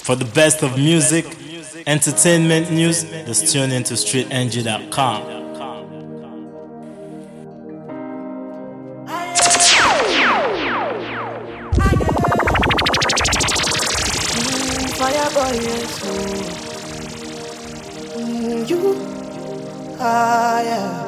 For the best of music, entertainment news, just tune into streetng.com. Fireboy, yes, you, yeah.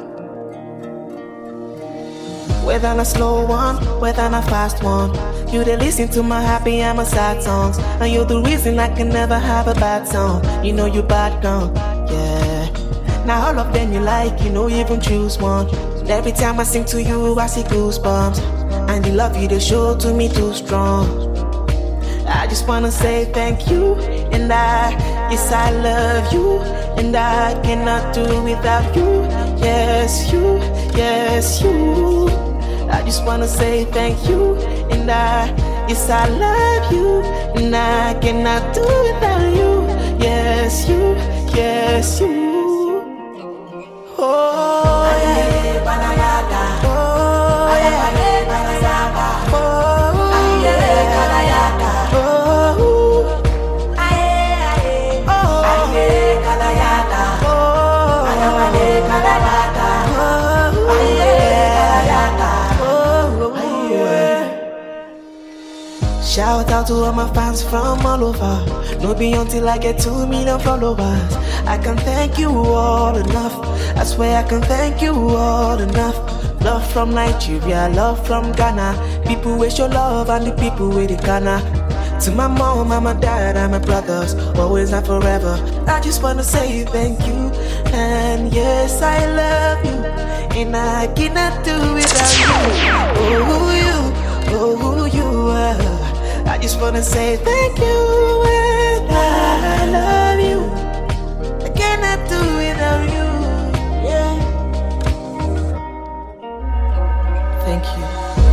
Whether on a slow one, whether on a fast one, you dey listen to my happy and my sad songs, and you're the reason I can never have a bad song. You know you bad girl, yeah. Now all of them you like, you know you even choose one. And every time I sing to you, I see goosebumps, and the love you they show to me too strong. I just wanna say thank you, and yes I love you, and I cannot do without you. Yes you, yes you. I just wanna say thank you, and yes I love you, and I cannot do without you. Yes you, yes you. Oh yeah, Balayaga. Oh yeah, Balayaga. Oh yeah, Balayaga. Oh aye, oh aye, Balayaga. Oh aye, Balayaga. Oh aye, Balayaga. Shout out to all my fans from all over. No be until I get 2 million followers. I can thank you all enough. I swear I can thank you all enough. Love from Nigeria, love from Ghana. People with your love and the people with the Ghana. To my mom and my dad and my brothers, always and forever. I just wanna say thank you, and yes I love you, and I cannot do without you. Oh you are. I just wanna say thank you, and I love you. I cannot do without you. Yeah. Thank you.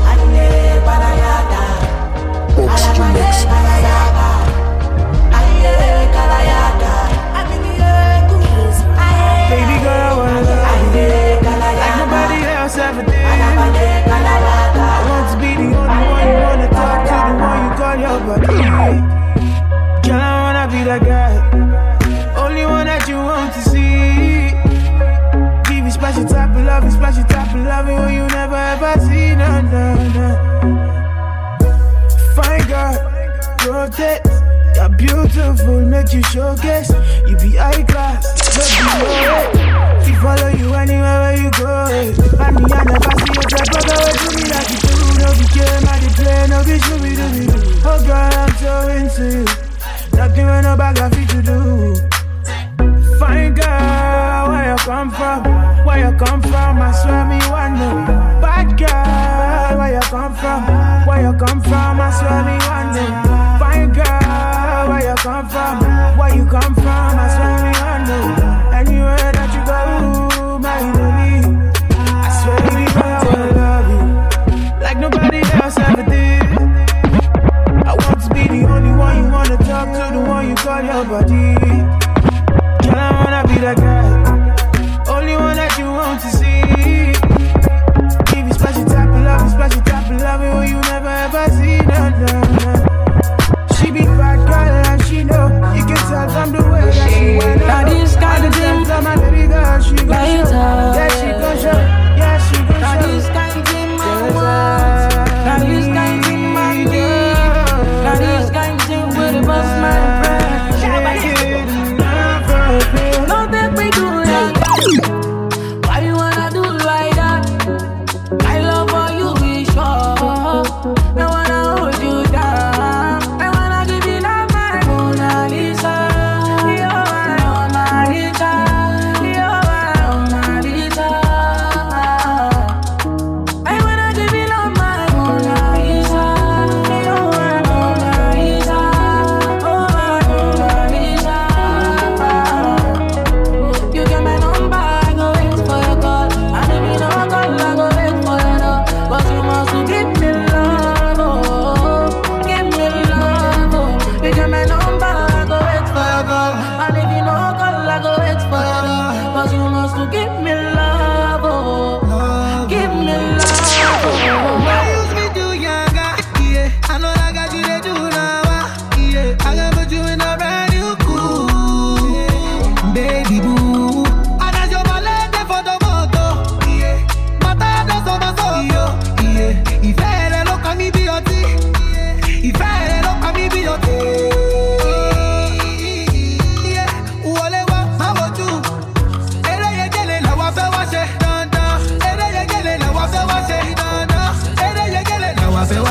Oxygen Mix. Baby girl, I wanna love you like nobody else ever did. I want to be the only one you wanna talk to, the one you call your buddy. Girl, I wanna be that guy, only one that you want to see. Give you special type of loving, when you never ever see. No. Fine girl, rotate. You're beautiful, make you showcase. You be high class, don't be low. She follow you anywhere where you go. And me, I never see a drag, but go to me like you do. No be game, I dey play, no be shooby-dooby. Oh girl, I'm so into you. Nothing when no bag of fit to do. Fine girl, where you come from? Where you come from? I swear me wonder. Bad girl, where you come from? Where you come from? I swear me wonder. Fine girl, where you come from? Where you come from? I swear me wonder. Anywhere that you go, my baby. I swear baby girl, I wanna love you like nobody else ever did. I want to be the only one you wanna talk to, the one you call your buddy. Girl, I wanna be that guy, only one that you want to see. Give you special type of loving, when you never ever see. No. She be bad girl and she know. You can tell from the way that she went. Now this kind of thing, my baby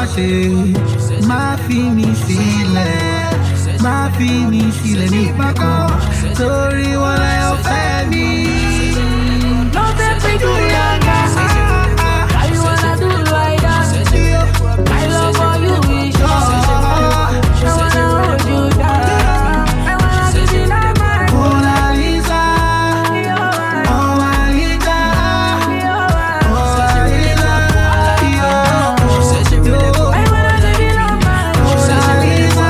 ṣe má fi mi sílẹ̀, má fi mi sílẹ̀ nígbà kan torí wọn láyọ̀ fẹ́ mi. Don't let me do like that. Why you wanna do like that? My love for you is sure. I wanna hold you down. I wanna give you like mine. Mona Lisa, Mona Lisa, Mona Lisa, yo. I wanna give you like mine. Mona Lisa,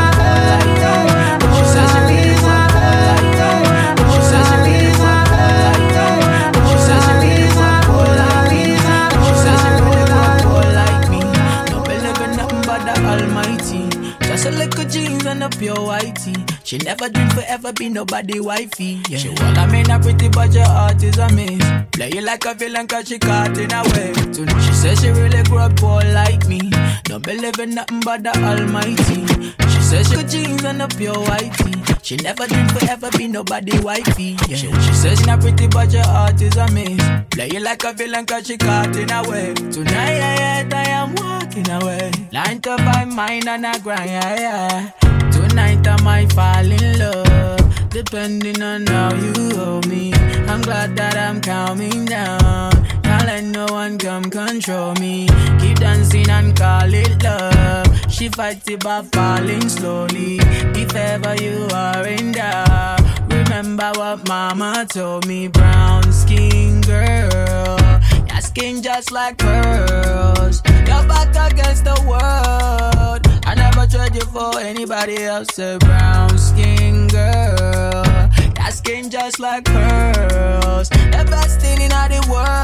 a little jeans and a pure whitey. She never dreamed forever be nobody wifey. Yeah. She well, I mean a pretty but your heart is a miss. Play you like a villain cause she caught in a way. She says she really grew up poor like me. Don't believe in nothing but the Almighty. She says she got jeans and a pure whitey. She never dreamed forever be nobody wifey. Yeah. She says she not pretty but your heart is a miss. Play you like a villain cause she caught in a way. Tonight I am walking away. 9 to 5 mine and I grind, yeah. Tonight I might fall in love, depending on how you hold me. I'm glad that I'm calming down. Can't let no one come control me. Keep dancing and call it love. She fights it by falling slowly. If ever you are in doubt, remember what mama told me. Brown skin girl, your skin just like pearls. Your back against the world. I never trade you for anybody else. A brown skin girl, that skin just like pearls. The best thing in all the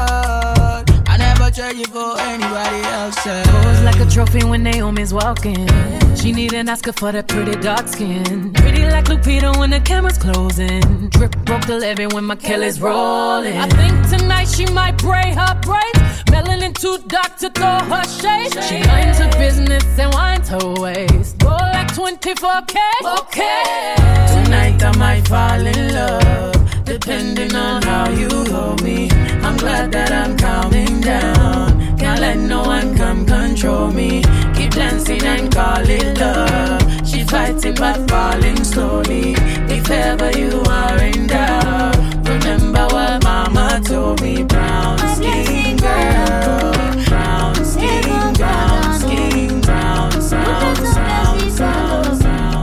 world. I never trade you for anybody else. Pose like a trophy when Naomi's walking. She need an Oscar for that pretty dark skin. Pretty like Lupita when the camera's closing. Drip broke the levee when my Kelly's rolling. I think tonight she might braid her braids. Melanin too dark to throw her shade. She minds her business and winds her waist. Go like 24K. Okay. Tonight I might fall in love, depending on how you hold me. I'm glad that I'm calming down. Can't let no one come control me. Keep dancing and call it love. She fights it by falling slowly. If ever you are in doubt, remember what mama told me. Brown skin girl, brown skin, brown skin, brown, brown, brown, brown,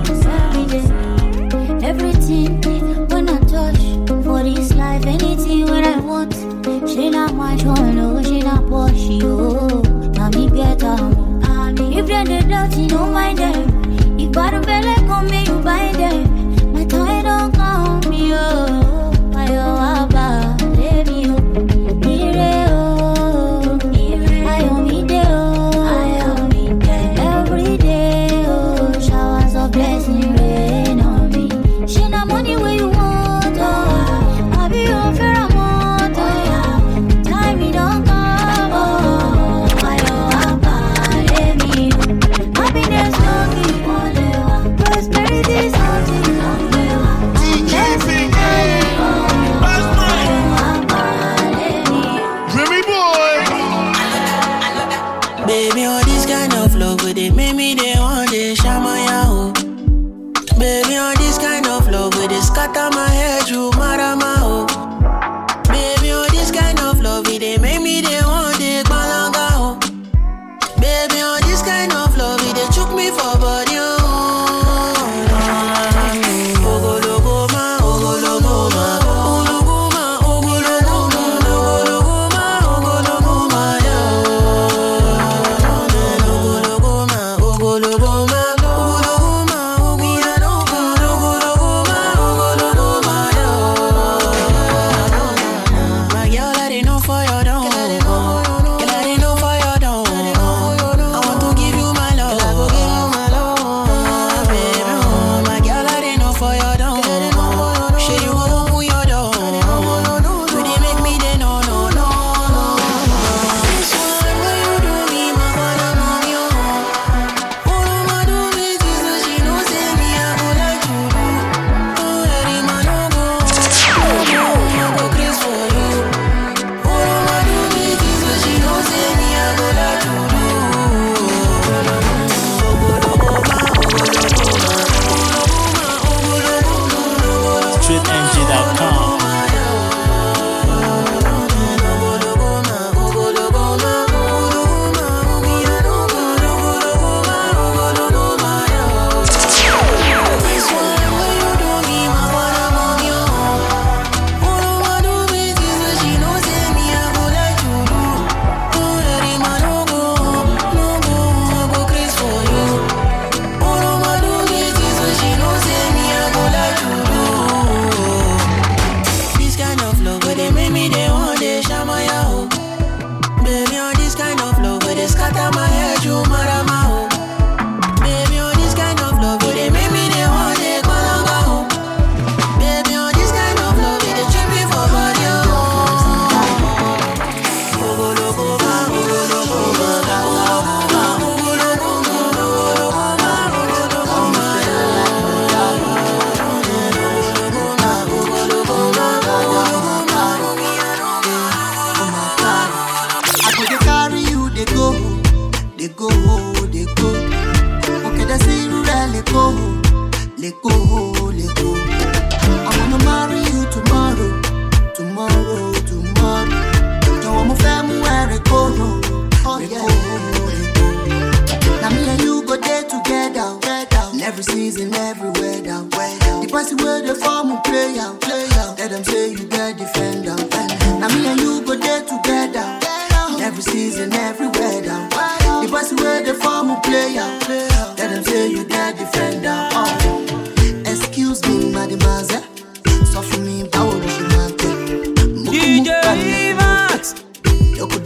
brown. Everything when I touch for this life, anything when I want. She not my choice, she not Porsche, oh. Now me get her. If they're the dirty, don't mind them. If I don't belly come me, you buy them. My time don't come me, oh. I oh, abba, let me oh. Mire oh, I oh me de oh. Every day oh, showers of blessing rain on me. She not money where you want, oh. I be your fair amount, oh. Time me don't come, oh. I oh, abba, let me oh. Happiness longing, oh. Prosperity something, oh. Baby, all this kind of love with it make me they want to shamaya ho. Baby, all this kind of love with it scatter my head through marama ho. Baby, all this kind of love with it make me they want to balanga ho. Baby, all this kind of love with it choke me for body ho.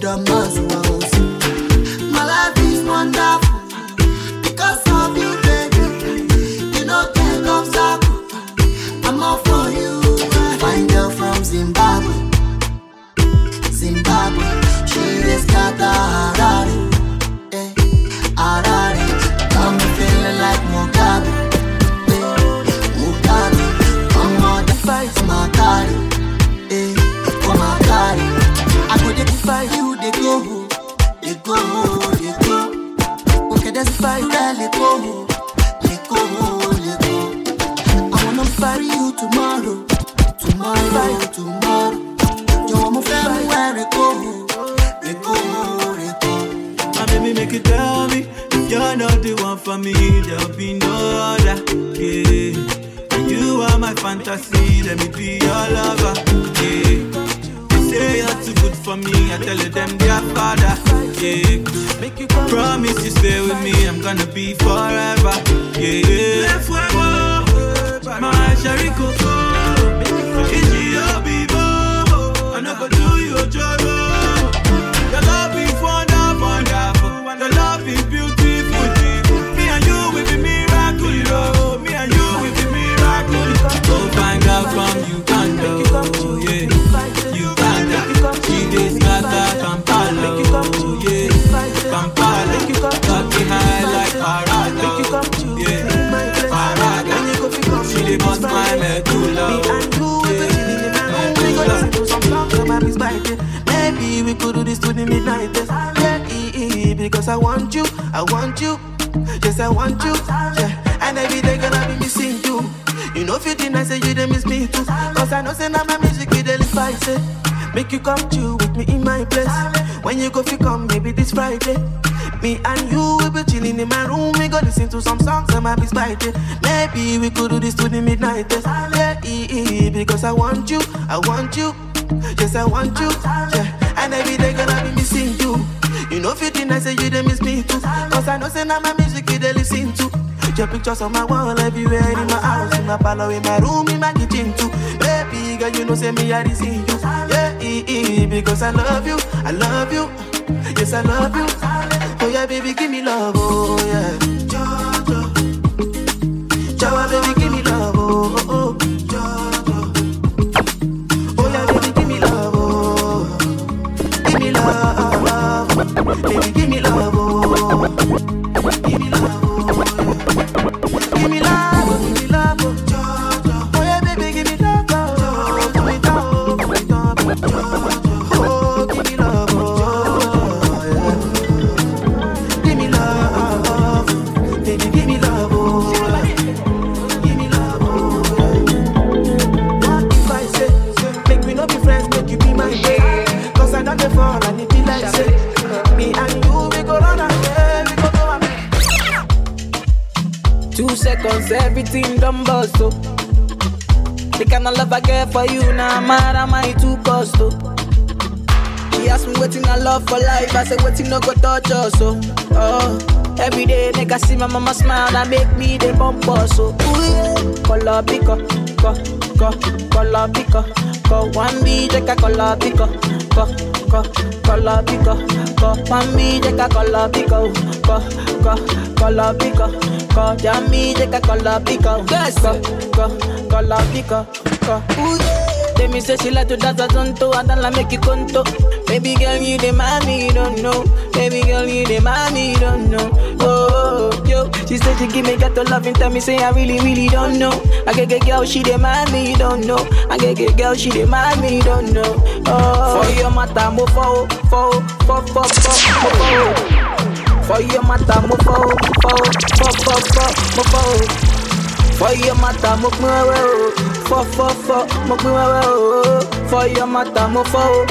the muscles. My life is wonderful because of you, baby. You know that obstacle. I'm all for you. Fine girl from Zimbabwe. She is got the Harare. Harare. Got me feeling like Mugabe. Mugabe. I'm on the fight for my body. For my body. I go to fight you, they go. Okay, that's fight, let go. I wanna fight you tomorrow. You want my family where it go. My baby, make it tell me if you're not the one for me, there'll be no other. Yeah, and you are my fantasy. Let me be your lover. Yeah. Say you're too good for me, I tell them they are father. Yeah, promise you stay with me, I'm gonna be forever. Yeah, my Sherry Coco, is your baby? I never do you a job. Your love is wonderful, your love is beautiful. Me and you will be miracle, me and you will be miracle. Go find out from Uganda, yeah. She is Gata Kampala, yeah. Kampala, got me high like Parada, yeah. Parada, she dey bust my medulla, maybe we could do this to the midnight, yeah. Because I want you, yes I want you, yeah. And every day gonna be missing you. You know 15 I say you dey miss me too. Cause I know say now my music you dey spice it. Make you come chill with me in my place. When you go fi come maybe this Friday. Me and you will be chilling in my room. We go listen to some songs and might be spicy. Maybe we could do this to the midnight, yeah. Because I want you, yes I want you, yeah. And every day gonna be missing you. You know 15 I say you dey miss me too. Cause I know say now my music you dey listen to. Your pictures on my wall everywhere, in my house, in my parlor, in my room, in my kitchen too. Baby girl, you know say me I see you, yeah. Because I love you, yes I love you. Oh yeah, baby, give me love, oh yeah. Jawa, baby, give me love, oh. Oh yeah, baby, give me love, oh. Give me love, baby, give me love, oh. Give me love, oh. Give me love, oh. Oh yeah, baby, give me love, oh. Give me love, oh. Oh, give me love, oh. Give me love, baby, give me love, oh. Give me love, oh. What if I say, make we not be friends, make you be my babe? Cause I don't fall and it be like say, me and you, we go run away, we go go away. 2 seconds, everything done bust, oh. The kind of love I get for you, now mad am I too cost, oh. She asked me waiting I love for life, I said waiting no go touch us, oh. Every day make I see my mama smile, that make me the bump us, oh. Ooh, yeah. Color pico, color pico, one B, take a color pico, color pico, one B, take a color pico, color pico, Jamie, take a color pico, color pico, ooh, yeah. They me say she like to dance a tonto, I don't like make you conto. Baby girl, you the mommy, you don't know. Baby girl, you the mommy, you don't know. Oh, yo, she said she give me got to love and tell me say I really, really don't know. I get girl, she the mommy, you don't know. I get girl, she the mommy, you don't know. Oh, for your mata, mo fo. For your mata, mo fo. For your mata, mo for your mata, mo for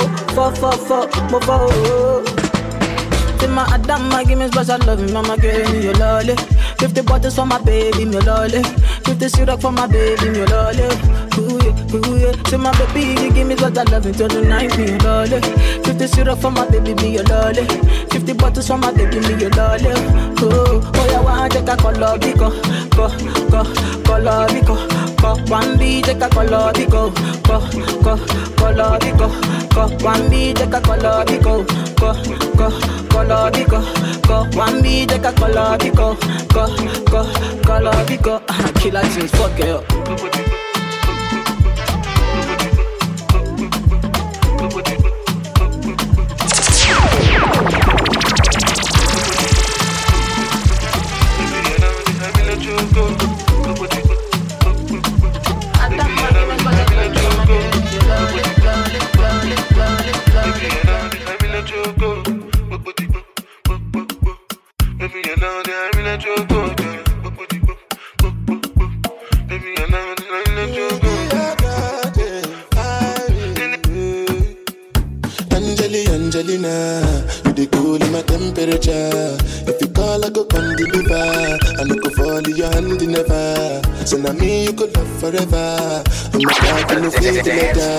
Say my Adama, give me special love, mama, give me your lolly. 50 bottles for my baby, me lolly. 50 syrup for my baby, me lolly. Ooh yeah. Say my baby, you give me special love until the night, me lolly. 50 syrup for my baby, me your lolly. 50 bottles for my baby, me your lolly. Oh yeah, one take a color bico, color bico. One B take a color bico, color bico. One B take a color bico, color biko, one beat take a color biko, color biko. Killer tunes, fuck it up. Angelina, you the cool in my temperature. If you call, I go come deliver. I no go fall in your hand never. So now me you could love forever. I'm not talking no feel the letter.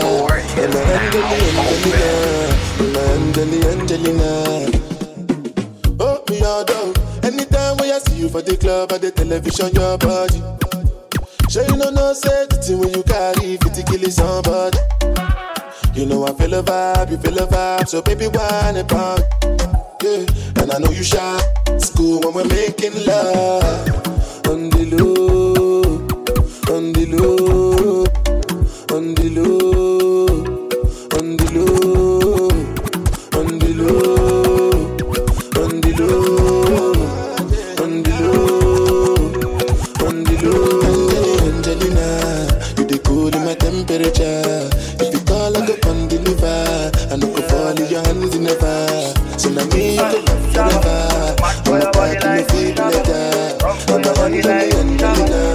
I'm Angelina. Oh me all down. Anytime when I see you for the club or the television, your body. Sure you know say the thing when you carry 50 kill somebody. You know I feel a vibe, you feel a vibe, so baby whine about, yeah. And I know you shy, it's cool when we're making love. On the low, on the low, on the low, on the low, on the low, on the low, on the low, on the low. Angelina, you the cool in my temperature. I go come deliver. I no go fall in your hands never. So now me you go love forever. I'm a part in the feel letter. I'm a Angelina.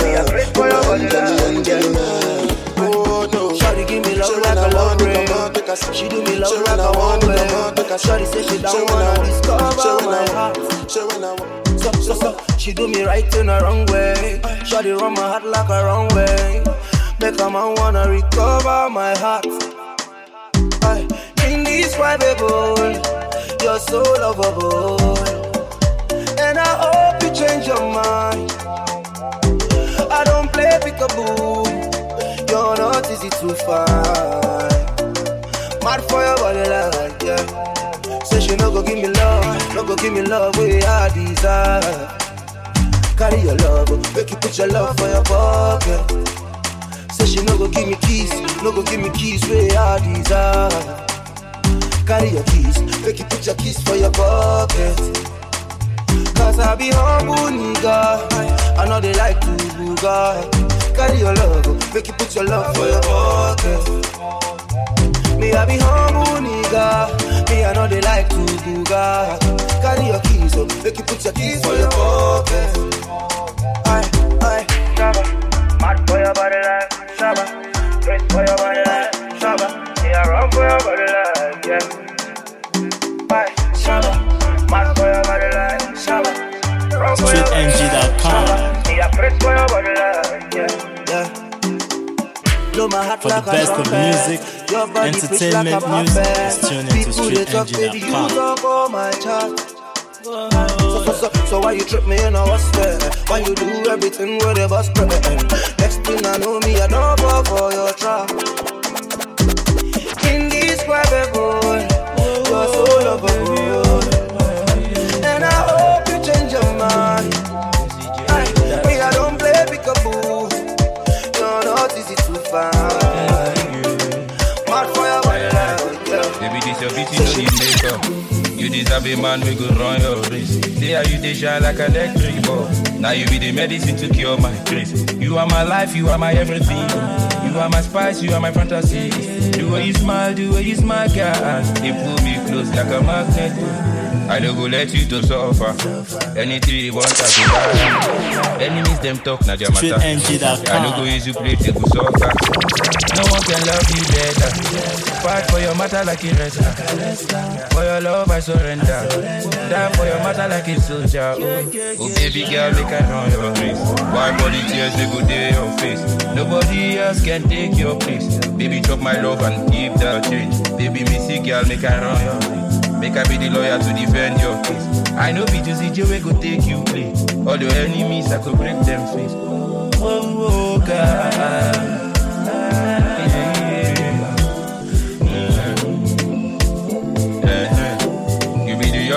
Oh no. Shawty give me love like a long rain. She do me love like a one way. Shawty say she don't wanna discover my heart. So she do me right in the wrong way. Shawty run my heart like a wrong way. Make a man wanna recover my heart. In this private bowl, you're so lovable, and I hope you change your mind. I don't play peekaboo, you're not easy to find. Mad for your body like yeah. Say she no go give me love where I desire. Carry your love, make you put your love for your pocket. Say she no go give me keys where I desire. Carry your keys, make you put your keys for your pocket. Cause I be humble nigga, I know they like to booga. Carry your love, make you put your love for your pocket. Me I be humble nigga, me I know they like to booga. Carry your keys, make you put your keys for your pocket. Aye, Shabba, mad for your body like Shabba, press for your body like Shabba, yeah, run for your body like yeah. Bye, Shabba, mad for your body like Shabba, run for your body like StreetNG.com. Yeah, press for your body like yeah. Blow my heart For the like best of music, your body entertainment like news, is tuned into People they talk, baby, you StreetNG.com. talk on my chart. So why you trip me in a what's there? Why you do everything with a bus spread? Next thing I know me, I don't fall for your trap. In this private boy, you're so lovable, and I hope you change your mind. Me, I don't play peekaboo, you're not easy to find. Mad for your body like yeah. Baby, this your beauty, no need makeup. You deserve a man we go run your race. Say how you dey shine like an electric bulb. Now you be the medicine to cure my grace. You are my life, you are my everything. You are my spice, you are my fantasy. The way you smile, girl. They pull me close like a magnet. I don't go let you to suffer. Anything you want, I go buy. Enemies them talk, now their matter. StreetNG.com. I don't go easy play, they go soccer. No one can love you better. Fight for your matter like a wrestler. For your love I surrender. Die for your matter like a soldier. Oh baby girl, make I run your race. Why body tears they go there your face? Nobody else can take your place. Baby chop my love and keep that change. Baby missy girl, make I run your race. Make I be the lawyer to defend your case. I know B2CJ we go take you play. All your enemies I could break them face. Oh God.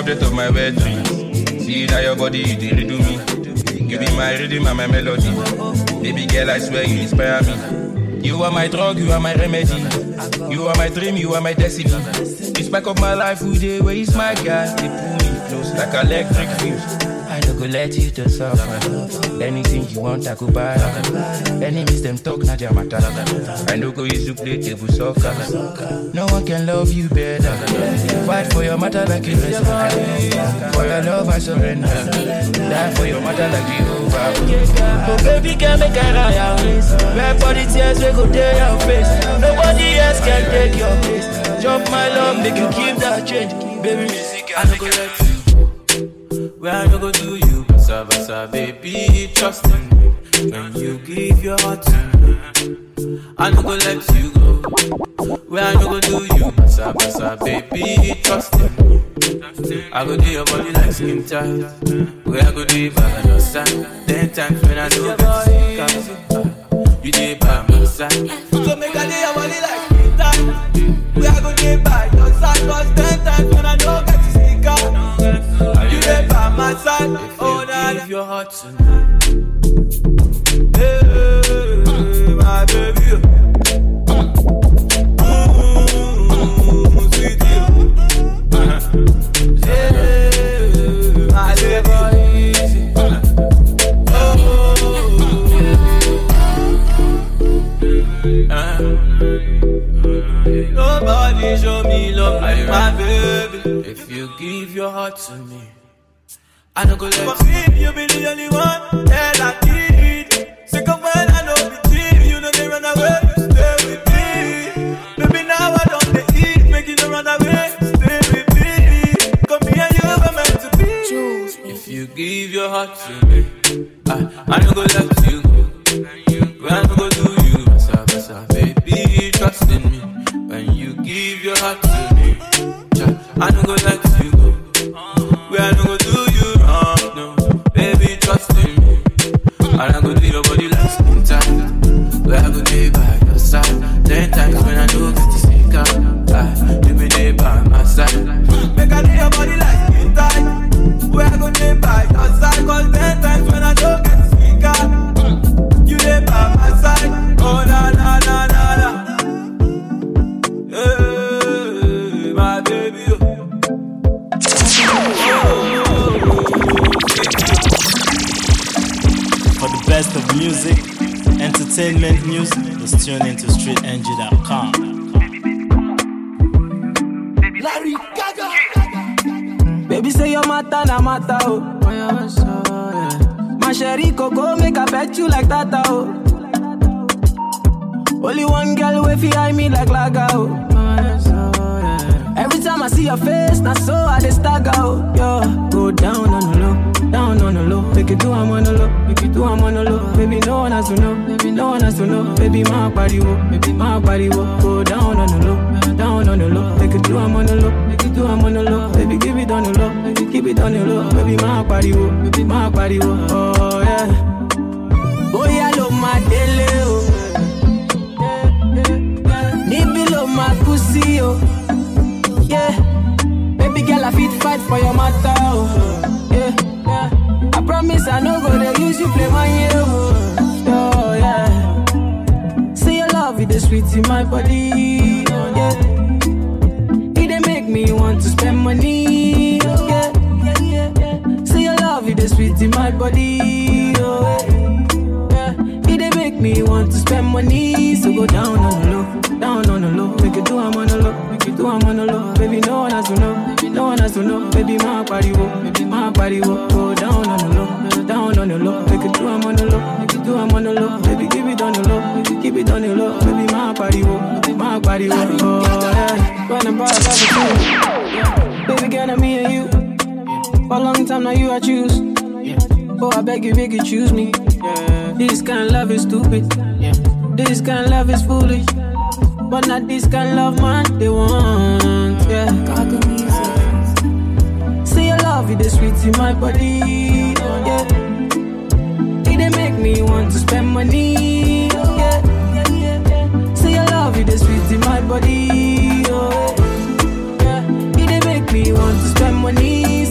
subject of my wet dreams. See that your body, you did do me. You be my rhythm and my melody. Baby girl, I swear you inspire me. You are my drug, you are my remedy. You are my dream, you are my destiny. You spark up my life with the way you smile, girl. They pull me close like electric fuse. I don't go let you to suffer. Anything you want, I go buy. Enemies them talk, not your matter. I don't go used to play table soccer. No one can love you better. Fight for your matter like a wrestler. For your love I surrender. Die for your matter like Jehovah. Oh baby, can make a royal race. Where for the tears we go there your face. Nobody else can take your place. Jump my love, make you keep that change. Baby, music, I don't go let you. Where I no go do you, basa baby, trust in me. When you give your heart to me, I no go let you go. Where I no go do you, basa baby, trust in me. I go do your body like skin tight. Where I go do it by your side. 10 times when I do it, you do it by my side. So make I do your body like skin tight. Where I go do it by your side. Cause 10 times when I don't get to sneak out, you there by my side. Oh, now give your heart to me. Hey, my baby. Sweet you. Hey, my baby. Nobody show me love like my baby. If you give your heart to me, I don't go let you. You be the only one that I need. Second when I know the team, you know they run away, you stay with me. Baby now I don't they eat, making them run away, stay with me. Come here, you were meant to be. If you give your heart to me, I don't go let you go. When I go do you, basa, baby, trust in me. When you give your heart to me, I don't go let you go. When I go do you wrong, no, baby, trust in me. And I go do your body like skin tight. When I go day by your side. 10 times when I do get to sneak out, you be there by my side. Make I do your body like skin tight. When I go day by your side. Cause 10 times when I do get to sneak out, you there by my side. Oh na na na na na. Hey, my baby. For the best of music, entertainment news, just tune into streetng.com. Larry Gaga. Baby say your matter na matter oh. My sherry coco make I bet you like that oh. Only one girl way fi eye me like laga oh. Every time I see your face, na so I dey stagger oh. Yo, go down on the low, down on the low. Make it do I'm on the low, make it do I'm on the low. Baby no one has to know, baby no one has to know. Baby my body wo, baby my body wo. Go down on the low, down on the low. Make it do I'm on the low, make it do I'm on the low. Baby give it on the low, baby keep it on the low. Baby my body wo, baby my body wo. Oh yeah, oh yeah lo my dele oh. Nibi lo my pussy oh. Yeah, baby girl, I fit fight for your matter, oh. Yeah, yeah. I promise I no go to use you play my hero, oh yeah. Say your love is the sweet in my body, oh yeah. It dey make me want to spend money, oh yeah. Say your love is the sweet in my body, oh yeah. It dey make me want to spend money, so go down on the low, down on the low. Make it do I'm on the low. Do I'm on the low, baby, no one has to know, no one has to know, baby, my body wo, go down on the low, down on the low, make it do I'm on the low, make it do I'm on the low, baby, give it on the low, keep it on the low, baby, my body wo, oh yeah, when I'm proud of you, yeah. Baby, girl, I'm me and you, for a long time now you I choose, oh I beg you, choose me, this kind of love is stupid, this kind of love is foolish. But not this kind of love, man, they want, yeah. Say your love is the sweet in my body, yeah. It dey make me want to spend money, yeah. Say your love is the sweet in my body, oh, yeah. It dey make me want to spend money.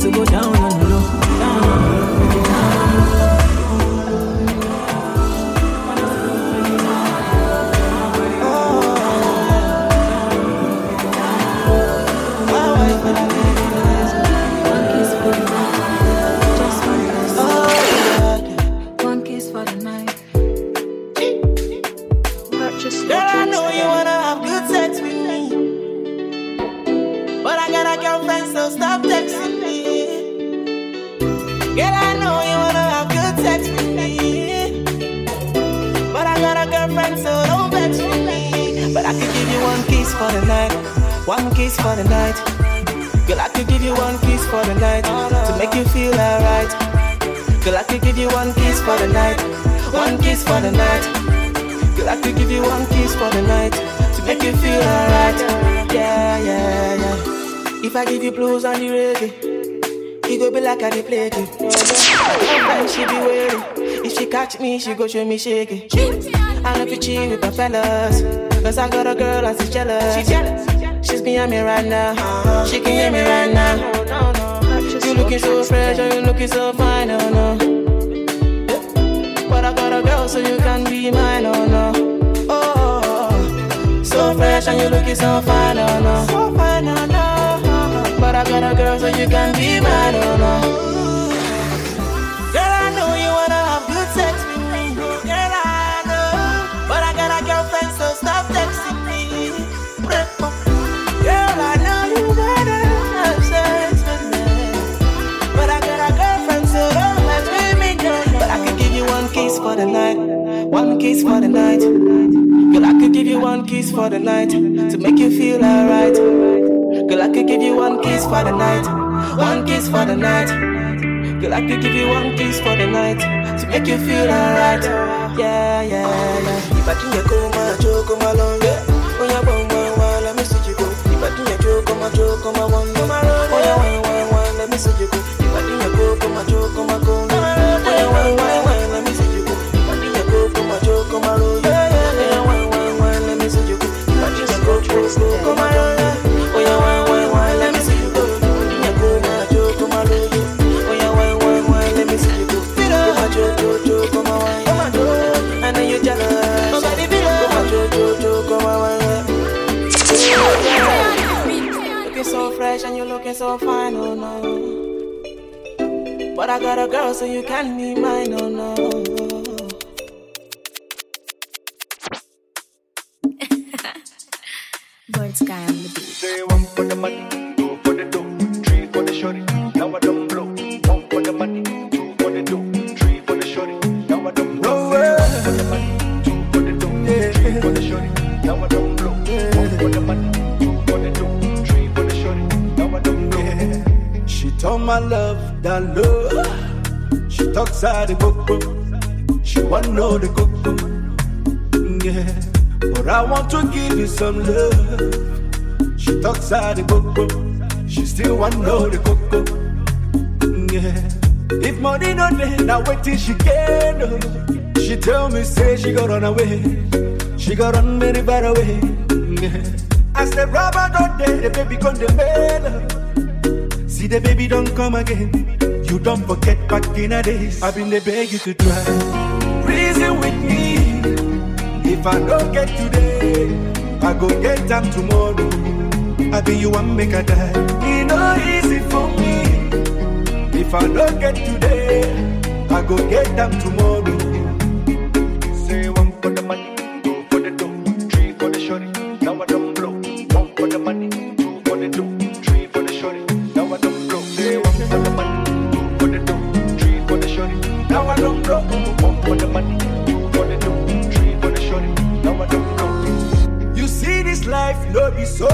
for the night. One kiss for the night. Girl, I could give you one kiss for the night to make you feel alright. Girl, I could give you one kiss for the night. One kiss for the night. Girl, I could give you one kiss for the night to make you feel alright. Yeah, yeah, yeah. If I give you blues on the reggae, it go be like I dey play it. And she be waiting. If she catch me, she go show me shaky. I love you cheat with my fellas, cause I got a girl and she's jealous. She's behind me right now. She can hear me right now. You looking so fresh, and you looking so fine, oh no. But I got a girl, so you can be mine, oh no. Oh, so fresh, and you looking so fine, oh no. So fine, oh no. But I got a girl, so you can be mine, oh no. Girl, I know you wanna have good sex with me. Girl, I know. But I got a girlfriend, so stop texting me. Girl, I know you wanna have sex with me. But I got a girlfriend, so don't mess with me, girl. But I could give you one kiss for the night. One kiss for the night. Girl, I could give you one kiss for the night to make you feel alright. Girl, I could give you one kiss for the night. One kiss for the night. Girl, I could give you one kiss for the night to make you feel alright. Yeah, yeah, yeah. If I can get coma, joke, come along, yeah. Oh, yeah, one, let me see you go. If I can get joke, come on, one, oh, yeah, one, let me see you go. If I can get go, come on, joke, come on, go. Oh, yeah, one, let me see you go. If I can get go, come on, joke, come on, oh, yeah, one, let me see you go. If I can get go, come on, oh, yeah, one, let me see you go. If I can get go, come on, joke, come on, oh, yeah, one, let me see you go. Come on, joke, come on, I know you're jealous. Come on, joke, come on. Looking so fresh and you looking so fine, oh no. But I got a girl, so you can't be mine, oh no. Bird Sky on the beat. Say one for the money, two for the dough, three for the shorty. Now I don't blow. One for the money, two for the dough, three for the shorty. Now I don't blow. One for the money, two for the dough, three for the shorty. Now I don't blow. One for the money, two for the dough, three for the shorty. Now I don't blow. She told my love that love. She talks out the coco. She want know the coco. Yeah, but I want to give you some love. She talks out the coco. She still want know the coco. Yeah, if money not there, now wait till she can. She tell me say she got run away. She got run very far away. Yeah. As the rubber don't there, the baby gone the mail. See the baby don't come again. You don't forget back in the days. I've been the beg you to try. Reason with me. If I don't get today, I go get them tomorrow. I be you and make a die. It no easy for me. If I don't get today, I go get them tomorrow. Say one for the money, two for the dough, three for the shorty. Now I don't blow. One for the money, two for the dough, three for the shorty. Now I don't blow. Say one for the money, two for the dough, three for the shorty. Now I don't blow. One for the money, two for the dough, three for the shorty. Now I don't blow. You see this life, no be so.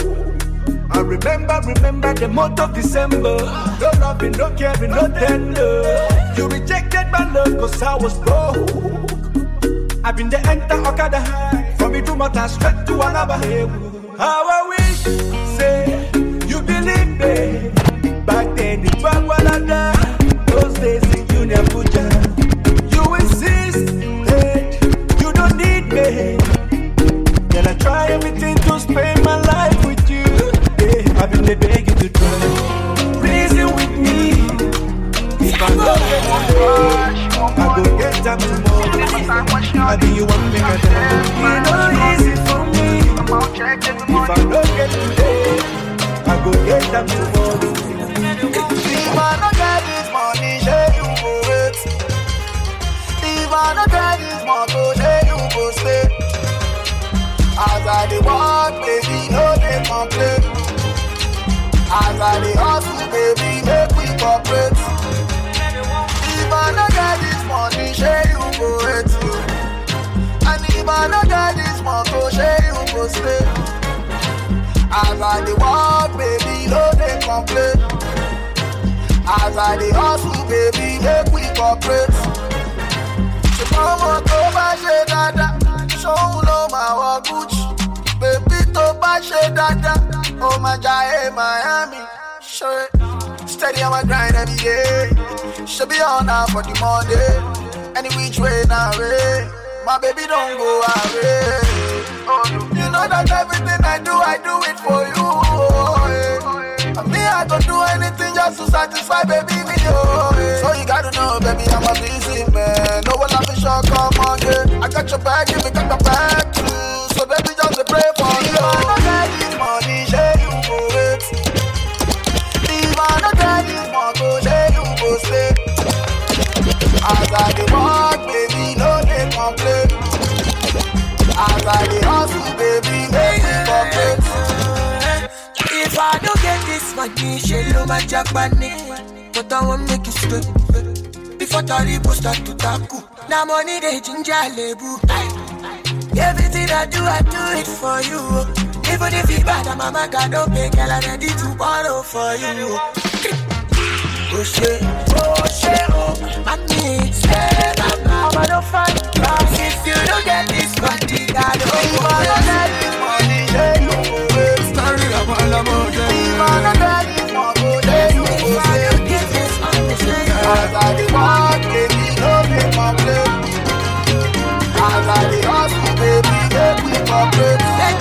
I remember the month of December. No loving, no caring, no tender. You rejected my love cause I was broke. I've been the enter Okada high. From me to Mata straight to another hill. How I wish, say, you believe me. Back then it was what I done. Those days in Junior Puja. You insist, hey, you don't need me. Then I try everything to spend my life with you. Yeah, I've been the beg you to try. Reason with me. If I don't get one, I go get them tomorrow. I be you one make a time. It's not easy for me. If I don't get today, I go get them tomorrow. If I don't get this money, say you go wait. If I don't get this money, say you go stay. As I dey walk, baby, no dey complain. As I dey hustle, baby, make we cooperate. If I no get this money, say you go wait you. And if I no get this money, say you go stay. As I dey walk, baby, no dey complain. As I dey hustle, baby, make we cooperate. She come on, go back, she dada. Show no my walk Gucci. Baby, to back, she dada. Oh my God, Miami. Sure. Steady on my grind every day. Should be on now for the Monday. Any which way now, way. My baby don't go away. Oh, you know that everything I do it for you. Oh, yeah. Me, I don't do anything just to satisfy baby me. Oh, yeah. So you gotta know, baby, I'm a busy man. No one have to show, come on, yeah. I got your back, you got my back too. So baby, just pray for you. I don't get this money, share you go it. If I don't get this money, share you go stay. As I dey walk, baby, no dey complain. As I dey hustle, baby, make it complete. If I don't get this money, she love my Japanese. But I won't make it straight. Before Taribo start to tackle. Now money they ginger lebu. Everything I do it for you. Even if it's bad, mama God don't pay, girl, I'm ready to borrow for you. Oh shit, oh, mommy, stay back now. I don't fight, if you don't get this money, I don't get this money, yeah, you will. Story of all I'm on, if I don't get this money, yeah, you will. Get this money, as I dey walk, baby, don't be complain. As I dey hustle, baby, don't be complain.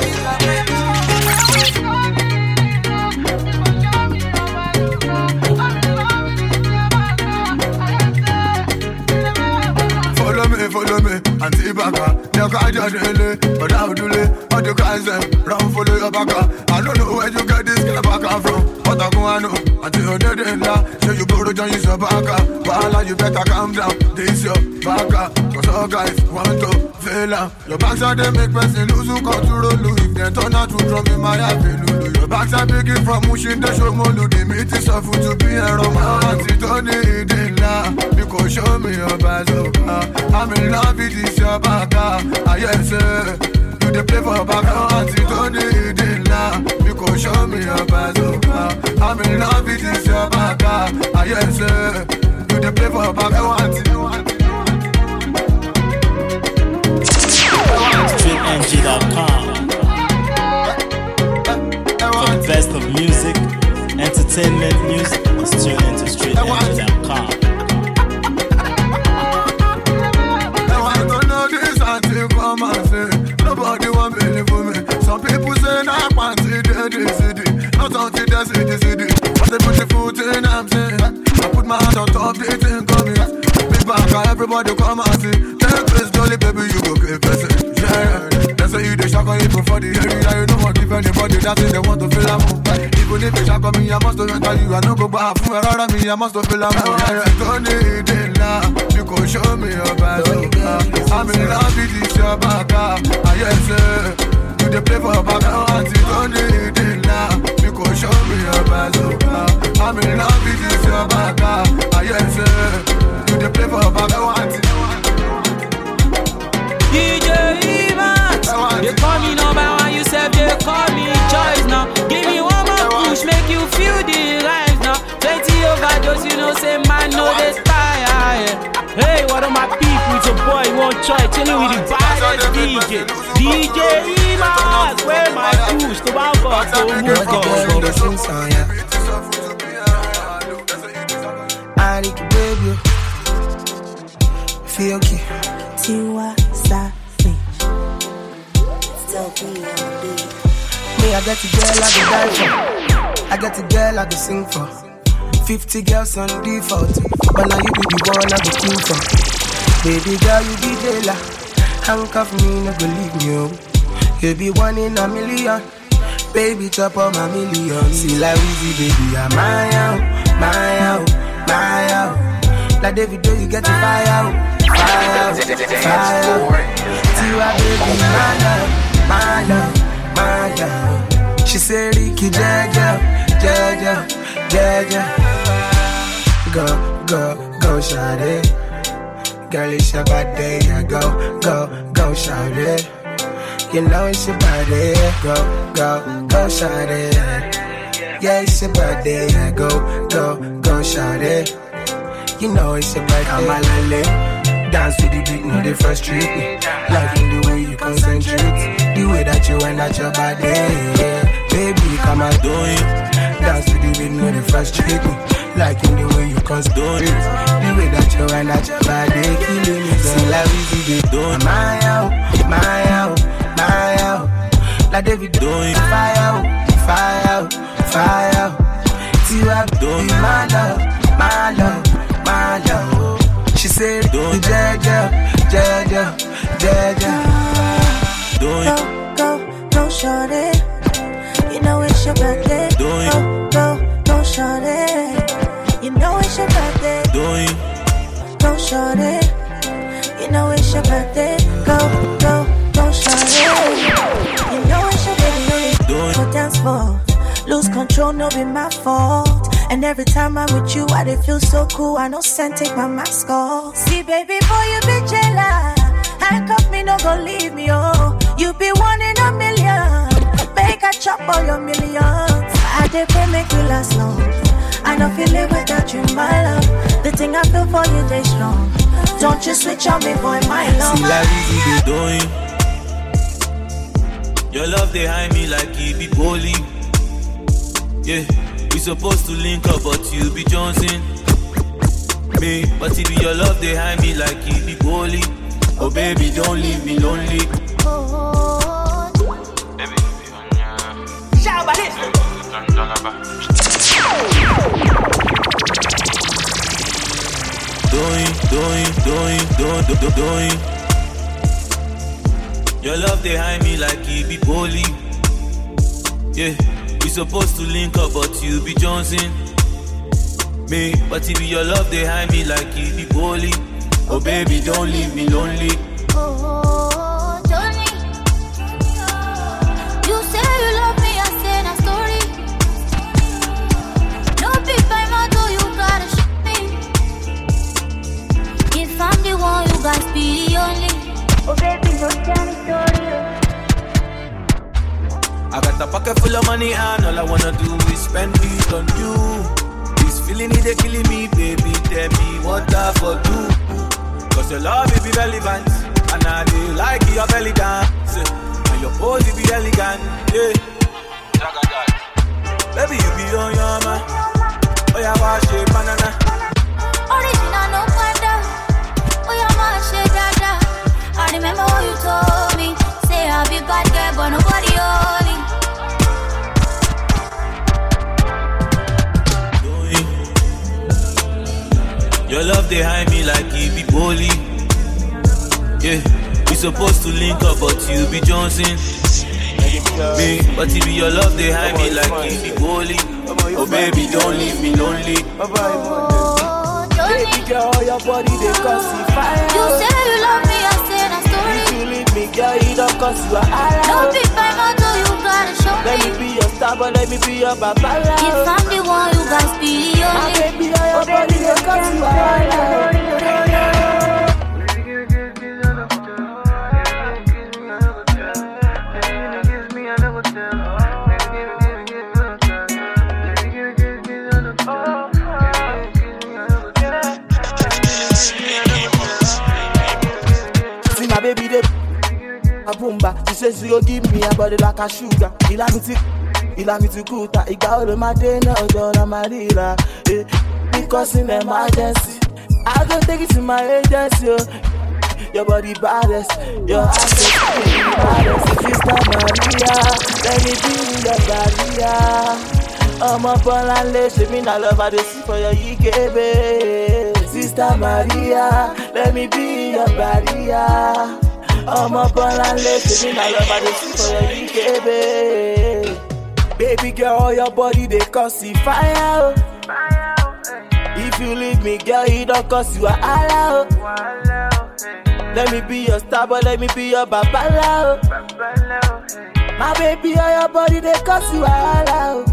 Follow me, Auntie Baka. They'll catch your daily, but I'll do it. All the guys them run follow your Baka. I don't know where you get this kind of Baka from, but I go I know until you're dead in la. So you borrow John, use your Baka. While you better calm down. This your Baka, 'cause all guys want to fail out. Your backside they make person lose who control you. If they turn out to drum in my happy lulu. Your backside begin from Mushin, they show Molu. The meat is of food to be a romance. It don't need it la. You can show me your bazooka. I'm in love with this your Baka. Ah yes sir, you the play for Baka. Auntie don't need it la. You can show me your bazooka. I'm in love with this your Baka. Ah yes sir, you the play for Baka. StreetNG.com. For the best of music, entertainment news, let's tune into StreetNG.com. Come and say, nobody want believe for me. Some people say, nah, I can't see the city. Not until they see the city. But they put the foot in, I'm saying. I put my hand on top, they think coming. Big back, everybody come and see. Take this jolly baby, you go get person. Yeah, they say you the shock on people for the area. You don't want to give anybody that thing they want to feel I'm even if they shock on me, I must have enter you. I know go back from around me, I must have feel I'm don't need it now. You can show me your bazooka. I'm in love with this your Baka. Ah yes sir, you the play for Baka. Auntie don't need it now. You can show me your bazooka. I'm in love with this your Baka. Ah yes sir, you the play for Baka. Auntie. DJ Evans, you call me number one, you said they call me choice now. Give me one more push, make you feel the rise now. Plenty overdose, you know, say man, no they tire. Hey, what am I beef with your boy? One choice, chilling with the baddest DJ. DJ Evans, where my push to bounce up, to move on. I need to baby, feel okay. Tiwa Savage. Me, I got a girl I go die for. I got a girl I go sing for. 50 girls on default, but now you be the one I go kill for. Baby girl, you be jailer. Handcuff me, no go leave me home. You be one in a million. Baby, chop on my million. See like Weezy, baby, I'm my out. Like David, you get the fire out. Tiwa, baby, my love. She said, Ricky, Jaja. Go, shawty. Girl, it's your birthday, yeah, go, shawty. You know it's your birthday, go, shawty. Yeah, it's your birthday, go, shawty. You know it's your birthday. I'm a lele. Dance to the beat, no they frustrate me. Liking the way you concentrate, the way that you wind at your body, yeah. Baby, come and do it. Dance to the beat, no they frustrate me. Liking the way you concentrate, the way that you wind at your body, killing me. See like we did do it. My out. Like David doing fire. See what I'm doing, my love. She said, Jaja. Go, shorty. You know it's your birthday. Go, shorty. You know it's your birthday. Go, shorty. You know it's your birthday. Go, shorty. You know it's your birthday. Go dance for. Lose control, no be my fault. And every time I'm with you, I feel so cool. I know send take my mask off. See, baby boy, you be jealous. Handcuff me, no go leave me, oh. You be 1 in a million. Make a chop all your millions. I did pray make you last long. I don't feel it without you, my love. The thing I feel for you, they strong. Don't you switch on me, boy, my love. See like we be doing. Your love they hide me like it be bowling. Yeah, we supposed to link up, but you be Johnson. Me, but it be your love they hide me like it be bowling. Oh baby, don't leave me lonely. Baby, doing. Your love they hide me like it be bowling. Yeah, we supposed to link up, but you be Johnson. Me, but it be your love they hide me like it be bowling. Oh baby, don't leave me lonely. Don't leave. You say you love me, I say a story. No big by my door, you gotta shoot me. If I'm the one, you guys be the only. Oh baby, don't tell me story. I got a pocket full of money and all I wanna do is spend it on you. This feeling it, they killing me, baby. Tell me what I for do. Cause your love it be relevant. And I do like your belly dance. And your pose it be elegant. Yeah. Baby, you be on your man. Oh yeah, wash it, banana. Original, no wonder. Oh yeah, wash it, dada. I remember what you told me. Say I'll be bad girl, but nobody only. Your love they hide me like it be bowling. Yeah, we supposed to link up, but you be Johnson. Me, but it be your love they hide me like it be bowling. Oh baby, don't leave me lonely. Baby girl, your body they cause you fire. You say you love me, I say a story. If you leave me, girl, you don't cause you a alright. Don't be by my door, you gotta show me. Let me be your star, but let me be your babala. If I'm the one, you guys be the only. My baby, your body they cause you alright. My baby, they a boomba. She says she go give me a body like a sugar. He like me to cool. He got all of my day now, don't my dealer. Because in emergency, I go take it to my agency. Your body baddest, your assets, baddest. Sister Maria, let me be your barrier. I'm up on land, she mean I love her, they see for your EKB. Sister Maria, let me be your barrier. I'm up on land, she mean I love her, they see for your EKB. Baby girl, your body they cause you fire. If you leave me, girl, you don't cause you a allow. Let me be your star, but let me be your babala. My baby, your body they cause you a allow.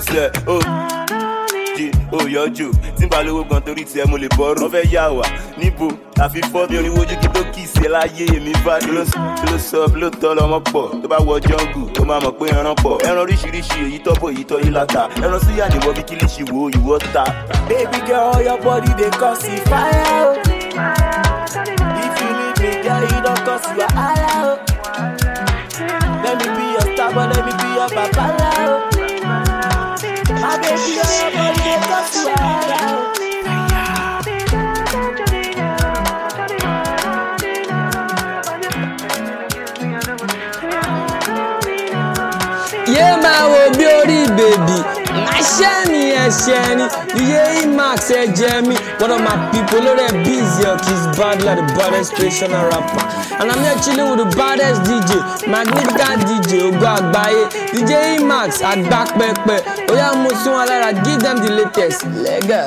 say, oh, oh, yọjú tí n bá lówó gan torí tiẹ̀ mo lè bọ́rùn. Wọ́n fẹ́ yà wá níbo àfi fọ́ mi oníwojú kí tó kì í ṣe láyé èmi bá kí ló sọ ló tọ́ lọ́mọ pọ̀ tó bá wọ jọ́ngù tó máa mọ̀ pé ẹran pọ̀ ẹran oríṣiríṣi èyí tọ́pọ̀ èyí tọ́ yín láta ẹran síyà ní wọ́n bí kílíṣì wo ìwọ́ ta. Baby girl, your body they cause the fire. If you leave me, girl, you don't cause you are higher. Let me be your star, but let me be your papaya. My baby, your body they cause you are higher. Yeah, my baby, baby. My shiny and shiny. Yeah, Max and Jamie. One of my people are there busy. He's bad like the baddest professional rapper. And I'm here chilling with the baddest DJ, Magnificent DJ, Ogbaye, DJ Max, at back. Oh yeah, Musu Alara, give them the latest. Lega.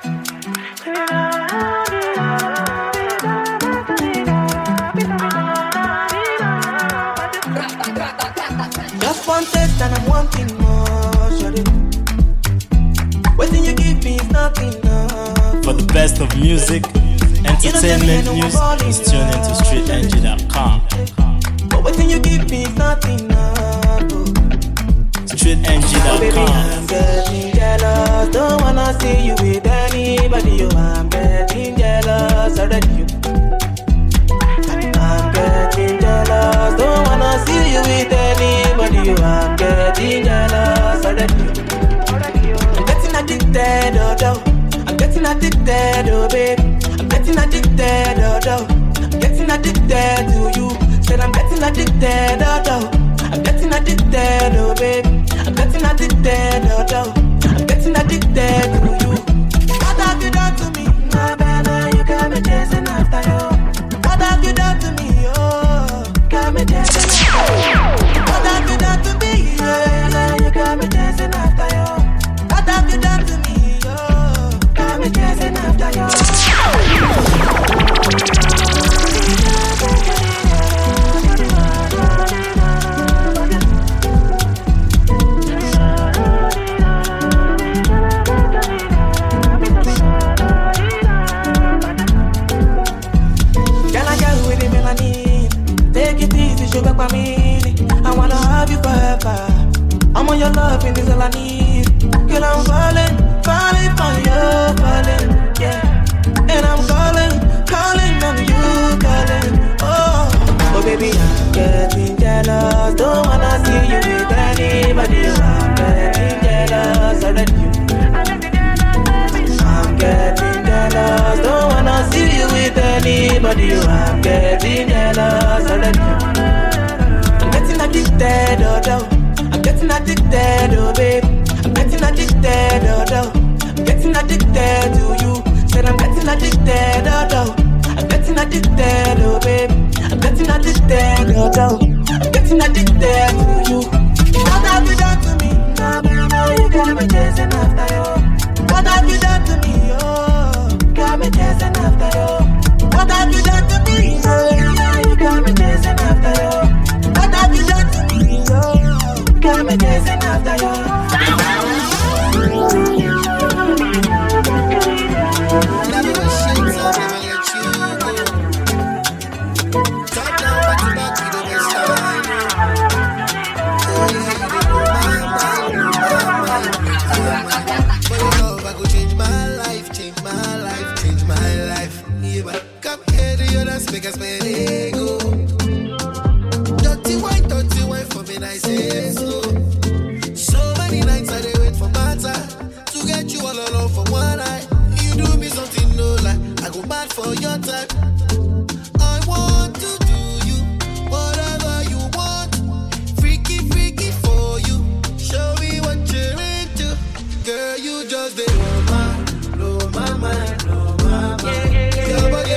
Just one taste and I'm wanting more, shawty. Waiting you give me is not enough. For the best of music, entertainment news, is tune into StreetNG.com. But waiting you give me is not enough. StreetNG.com. Baby, I'm getting jealous. Don't wanna see you with anybody. Oh, I'm getting jealous already. I'm getting jealous. Don't wanna see you with anybody. Oh, I'm getting jealous already. I'm getting addicted, oh. I'm getting addicted, oh babe. I'm getting addicted, oh. I'm getting addicted to you. Said I'm getting addicted, oh. I'm getting addicted, oh babe. I'm getting addicted, oh. I'm getting addicted to you. What have you done to me? Nah, nah, you got me chasing after you. What have you done to me? Oh, got me chasing after you. What have you done to me? Yeah, you got me chasing after you. What have you done to me? Oh, got me chasing after you. Sugar by me, I wanna have you forever. I'm on your love and this all I need. Girl, I'm falling for you, falling, yeah. And I'm calling on you, calling. Oh baby, I'm getting jealous. Don't wanna see you with anybody. I'm getting jealous already. I'm getting jealous. Don't wanna see you with anybody. I'm getting jealous already. Addicted, oh, I'm getting addicted, oh, babe. I'm getting addicted, oh, I'm getting addicted to you. Said I'm getting addicted, oh, I'm getting addicted, oh, babe. I'm getting addicted, oh, I'm getting addicted to you. What have you done to me? Nah, you got me chasing after you. What have you done to me? Oh, got me chasing after you. What have you done to me? Oh, you got me chasing after you. What have you done to me, yo? Got me chasing after you. Because my ego dirty wine for me, I say so. So many nights I dey wait for matter to get you all alone for one night. You do me something no lie, I go mad for your type. I want to do you whatever you want, freaky for you. Show me what you're into, girl. You just dey blow my mind, blow my mind. Your body.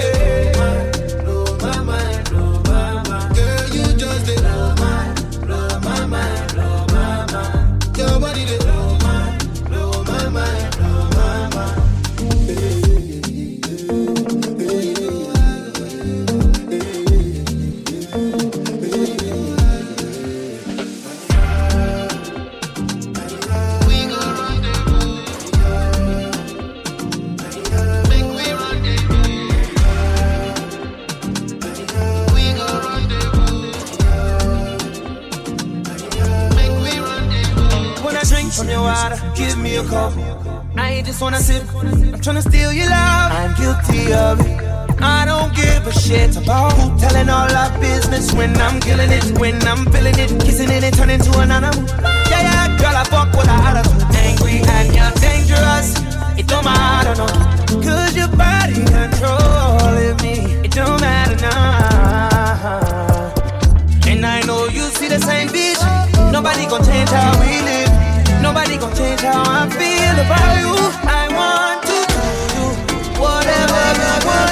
water, give me a cup. I ain't just wanna sip, I'm tryna steal your love. I'm guilty of it. I don't give a shit about who telling all our business when I'm killing it, when I'm feeling it, kissing it and turning to an animal. Yeah, yeah, girl, I fuck with her attitude. Angry and you're dangerous. It don't matter, no. Cause your body controlling me. It don't matter now. And I know you see the same bitch. Nobody gon' change how we live. Nobody gon' change how I feel about you. I want to do whatever you want.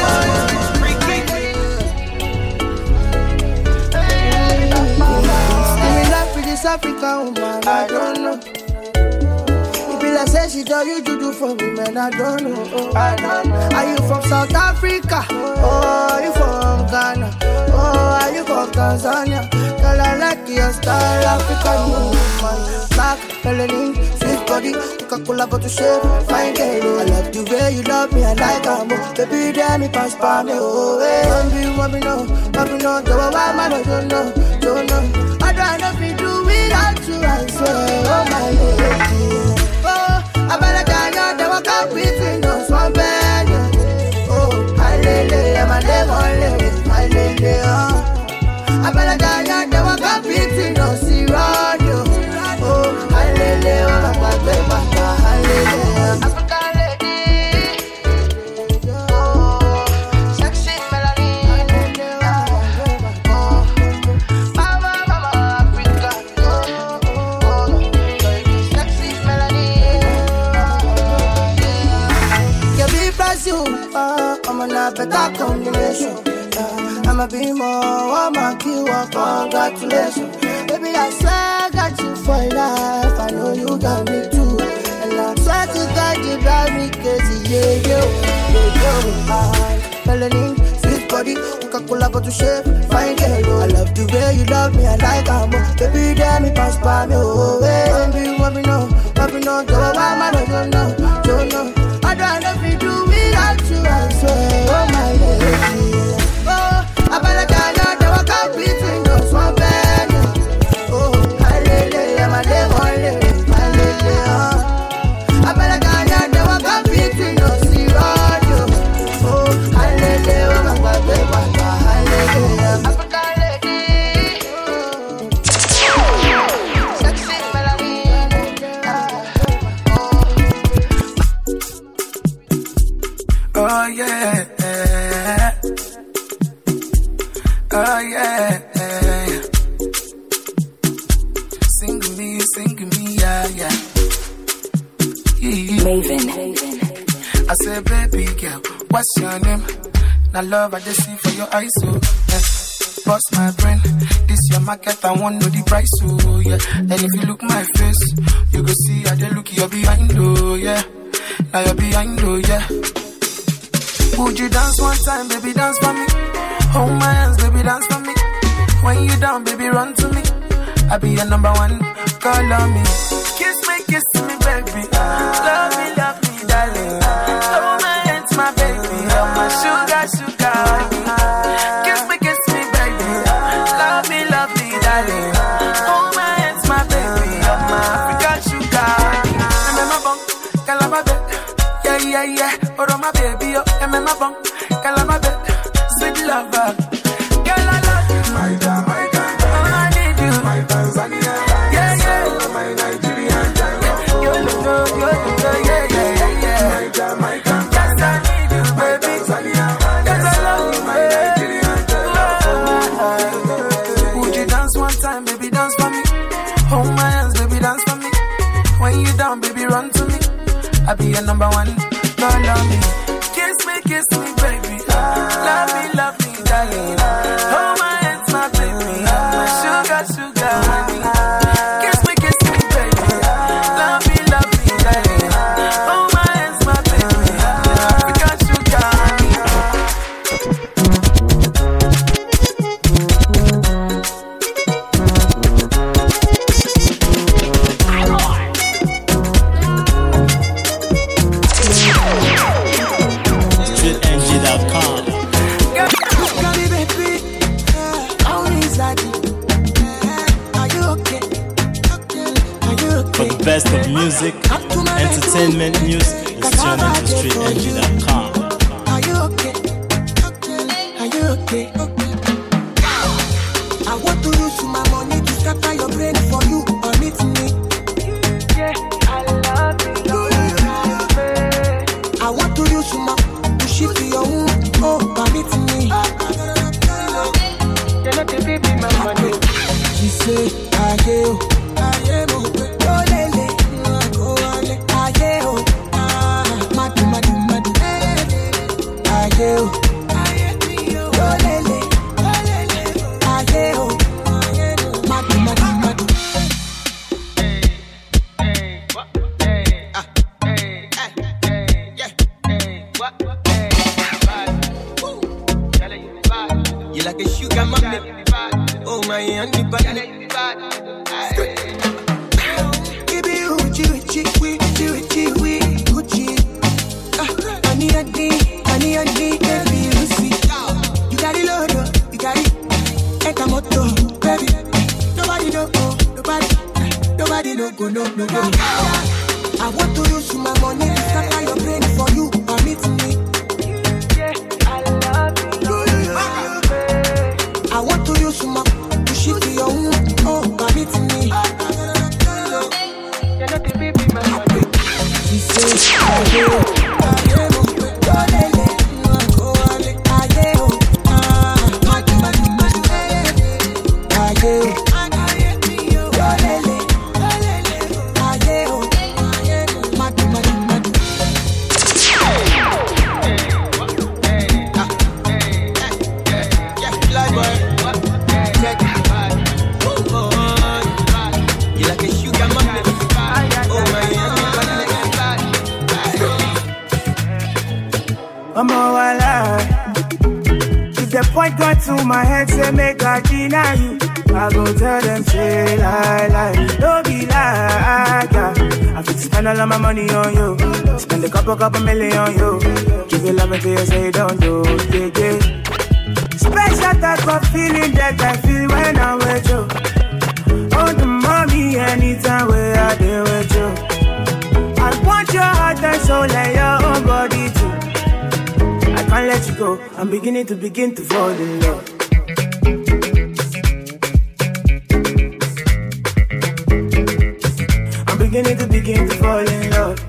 Give me love for this African woman, I don't know. It be like say she tell you to do for me, man, I don't know. I don't know. Are you from South Africa? Oh, are you from Ghana? Oh, are you from Tanzania? Girl, I like your style, African woman. Black, melanin, sweet body, Coca-Cola bottle shape, fine girl. I love the way you love me, I like her more. Baby, damn me, pass by me, oh, hey. Want me know, don't why man, don't know. I don't know if you do without you, I swear, oh my lady. Oh, I better than you, they walk up between us, one bed. Oh, I lay, I'm a devil, I lay, oh. I better than you, they walk up between us, see radio. Oh, I lay, oh, my baby, I lay, African lady. Oh, sexy melody. Mama, Africa. Oh, sexy melody. You be Brazil, I'm on a better combination. I'ma be more, I'ma kill one, congratulations. Baby, I swear I got you for life. I know you got me too. And I swear to God you drive me crazy, yeah. Melanin, sweet body, Coca-Cola bottle shape, fine girl. I love the way you love me, I like her more. Baby, damn me, pass by me, oh, hey. Baby, want me know, don't why man, don't know. I don't know if you do without you, I swear, oh my lady. I better than you, they walk out between us, one bed. Oh, I lay, I'm a devil, I lay, oh. I better than you, they walk out between us, see radio. Oh, I lay, I'm a baby, I lay, African lady. Sexy melody. Oh, yeah. Oh yeah, sing me, yeah. Maven. I said, baby girl, what's your name? Now love I just see for your eyes, so bust my brain. This your market, I want know the price, so yeah. And if you look my face, you go see how they look you're behind, oh yeah. Now you're behind, oh yeah. Would you dance one time, baby, dance for me? Hold my hands, baby, dance for me. When you down, baby, run to me. I be your number one, call on me. Kiss me, baby. Love me, darling. Hold my hands, my baby. You're my sugar, honey. Kiss me, baby. Love me, darling. Hold my hands, my baby. You're my African sugar, honey. I'm in my bunk, girl, I'm a bed. Yeah. Hold on, my baby, I'm in my bunk, girl, I'm a bed. Sweet lover, girl, I love you. My God, I need you. My Tanzania, yeah. My Nigerian, you're the girl, yeah. My God, yes, I need you, baby. Yes, I love you, my Nigerian. Would you dance one time, baby, dance for me? Hold my hands, baby, dance for me. When you down, baby, run to me. I be your number one, call on me. Kiss me, baby. Love me, darling. Hold my hands, my baby. My sugar, honey. Kiss me, baby. Love me, darling. Hold my hands, my baby. African sugar, honey. StreetNG.com. music, entertainment news, is tuned into StreetNG.com. Are you okay? Are you okay? I want to use my money to scatter your brain for you. Permit me. Yeah, I love you. I want to use my to shift your womb. Oh, permit me. You're not the baby, my money. She say, I am. Oh, lele. Madu, madu, madu. Ayeo. Oh, lele. Ayeo. Madu, madu, madu. You like a sugar mommy. Oh, my honey bunny. Give you Gucci, honey, baby, Lucy. You got it low, you got it. Ekamoto, baby. Nobody know, nobody know, go, no. I want to use my money to scatter your brain for you. Permit me. I love you. I want to use my to shift your womb. Oh, permit me. You're not the baby, my money. She says, I am. Point gun to my head, say make I deny you. I go tell them, say lie. Don't be like that. I fit spend all of my money on you. Spend a couple million on you. Give you love until you say don't do, yeah. Special type of feeling that I feel when I'm with you. Oh, the mommy, anytime where I deal with you. I want your heart and soul and your own body too. I can't let you go. I'm beginning to fall in love. I'm beginning to fall in love.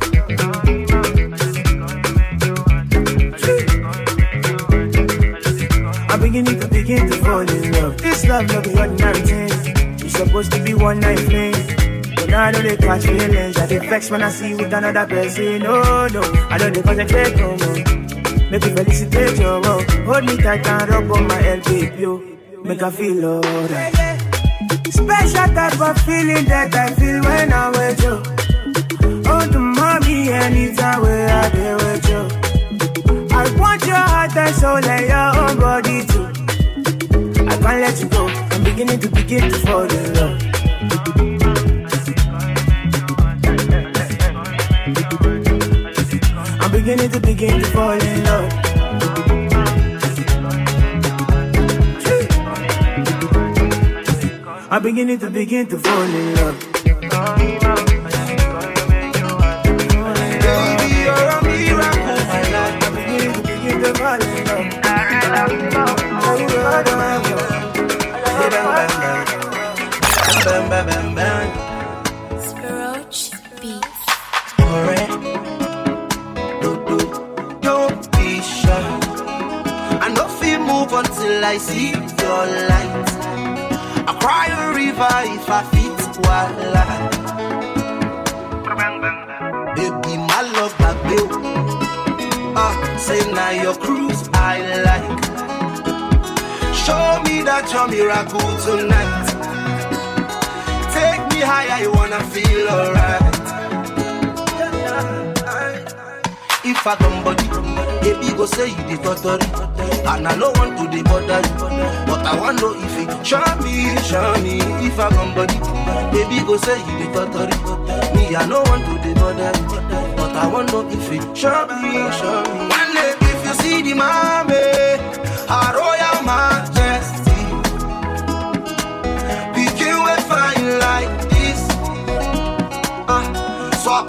I'm beginning to fall in love. This love no be ordinary thing. It's supposed to be one night thing. But now I know they catch feelings. I get vexed when I see you with another person. No, I know they concentrate no more. Make me felicitate you, oh. Hold me tight and rub on my head, baby, yo. Make I feel alright. Special type of feeling that I feel when I'm with you. Oh, the mommy, anytime where I deal with you. I want your heart and soul and your own body too. I can't let you go. I'm beginning to fall in love. I'm beginning to fall in love. I'm beginning to fall in love. Baby, you're a miracle, my life. I'm beginning to fall in love. Spiroch Beats. Alright. Don't be shy. I no feel move until I see your light. I cry a river if I fit wala. Baby, my love back bill. Say now your cruise I like. Show me that you're miracle tonight. Take me higher, you wanna feel alright. If I come body, baby go say you the totally. And I don't want to the bother you, but I want to know if it show me. If I come body, baby go say you the totally. Me I don't want to the bother you, but I want to know if it show me. One day if you see the mommy, her royal majesty, begin with fine like this. So I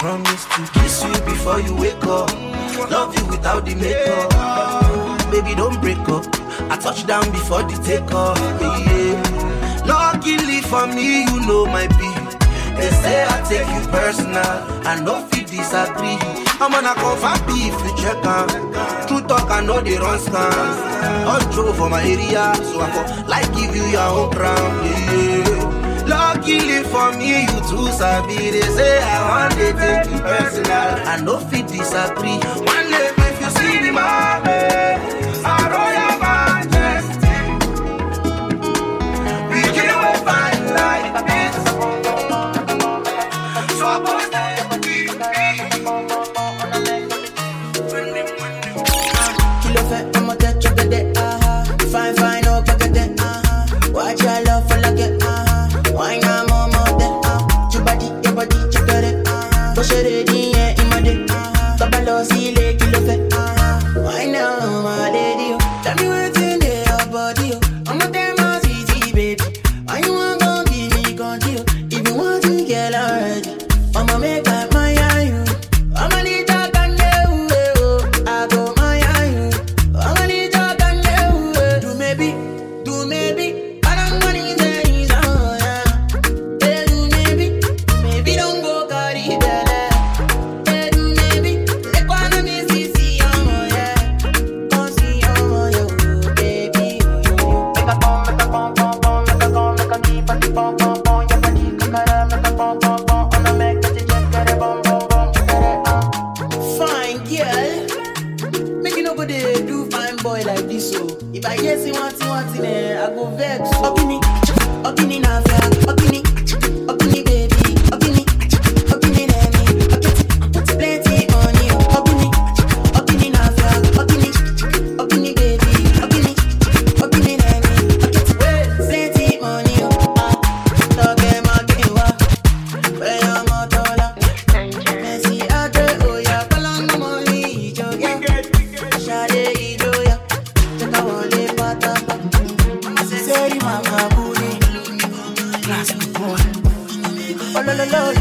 promise to kiss you before you wake up. Love you without the makeup. Baby, don't break up. I touch down before the takeoff. Yeah. Luckily for me, you know my beat. They say I take you personal. I know if you disagree. I'm gonna confirm if you check on. True talk, I know they run scams. All true for my area, so I go like give you your own crown. Yeah. Luckily for me, you too sabi. They say I want to take you personal. I know if you disagree. One day if you see me, mommy, I royal majesty. We can't find like this. So I post Kilo fait, I'ma get you get it, Fine, fine, oh, get it, Watch your love for like it, Why not more that, Your body, check it, Push it in, yeah, in my dick, Babalo, see, kilo fait, Why now, my lady, tell me what's in your body, I'm a damn easy, baby, why you want to give me control, if you want to get already, I'ma make up my you, I'ma need to can do, I go my you, I'ma need to can do maybe, I don't want to say so, yeah, do maybe don't go carry that, do maybe, let one of me see, yeah, come see, yo, baby, make a pom, make a keep a pom, your body, kakara, make a pom, on a make that you just get a bom, fine girl, make you nobody do fine boy like this, so if I hear see one thing, I go vex. Opini, navia, opini, baby, opini, nemi, put plenty money, opini, navia, opini, baby, opini, nemi, plenty money, toge makewa, weya motola, Messi ade oya, kalanga money, joya, shade ijoya, cheka wale patapa, say mama booty, classic boy, oh lo.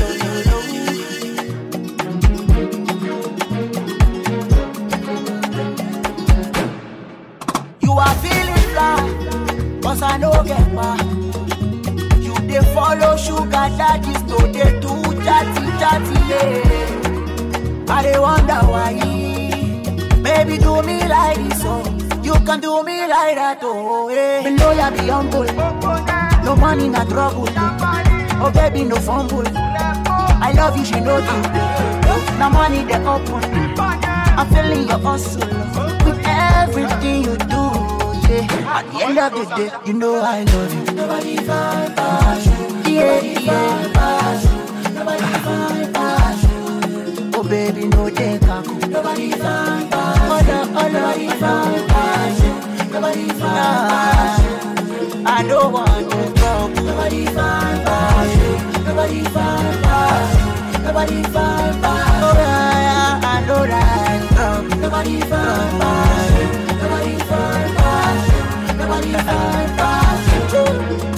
You are feeling fly, cause I know get back. You dey follow sugar daddies, no they do chatty, yeah. I dey wonder why. Baby, do me like this, oh. You can do me like that, oh, yeah. Below ya be humble, no money, no trouble. Oh, baby, no fumble. I love you, she know you. No money, they open. I'm feeling your hustle with everything you do, yeah. At the end of the day, you know I love you. Nobody find passion, yeah. Nobody find passion. Oh, baby, no take a coup. Nobody find passion. Nobody find passion. Nobody find passion. I don't want to talk. Nobody find passion. Nobody find passion. Nobody find passion. Oh, yeah, I know that. Nobody find passion. Nobody find passion. Nobody find passion.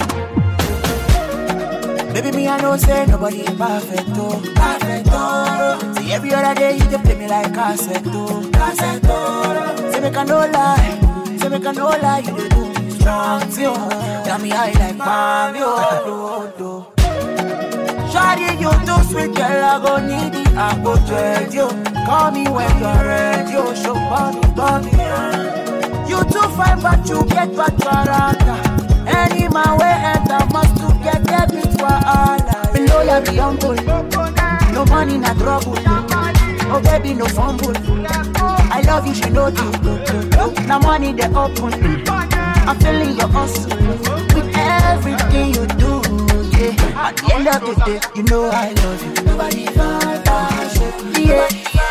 Baby, me I know say nobody perfect, oh. See every other day you just play me like cassette, oh. Say make I no lie, you dey do me strong, too. Tell me how you like mommy, oh. Shawty, you too sweet, girl, I go need it, I go trade you. Call me when you're ready, oh. Show money, you too fine, but you get bad character. Any man way enter must to get debit for all. Below ya be humble, no money, no trouble. Oh baby, no fumble. I love you, she know you. No money, they open. I'm feeling your hustle with everything you do, yeah. At the end of the day, you know I love you. Nobody find passion, yeah.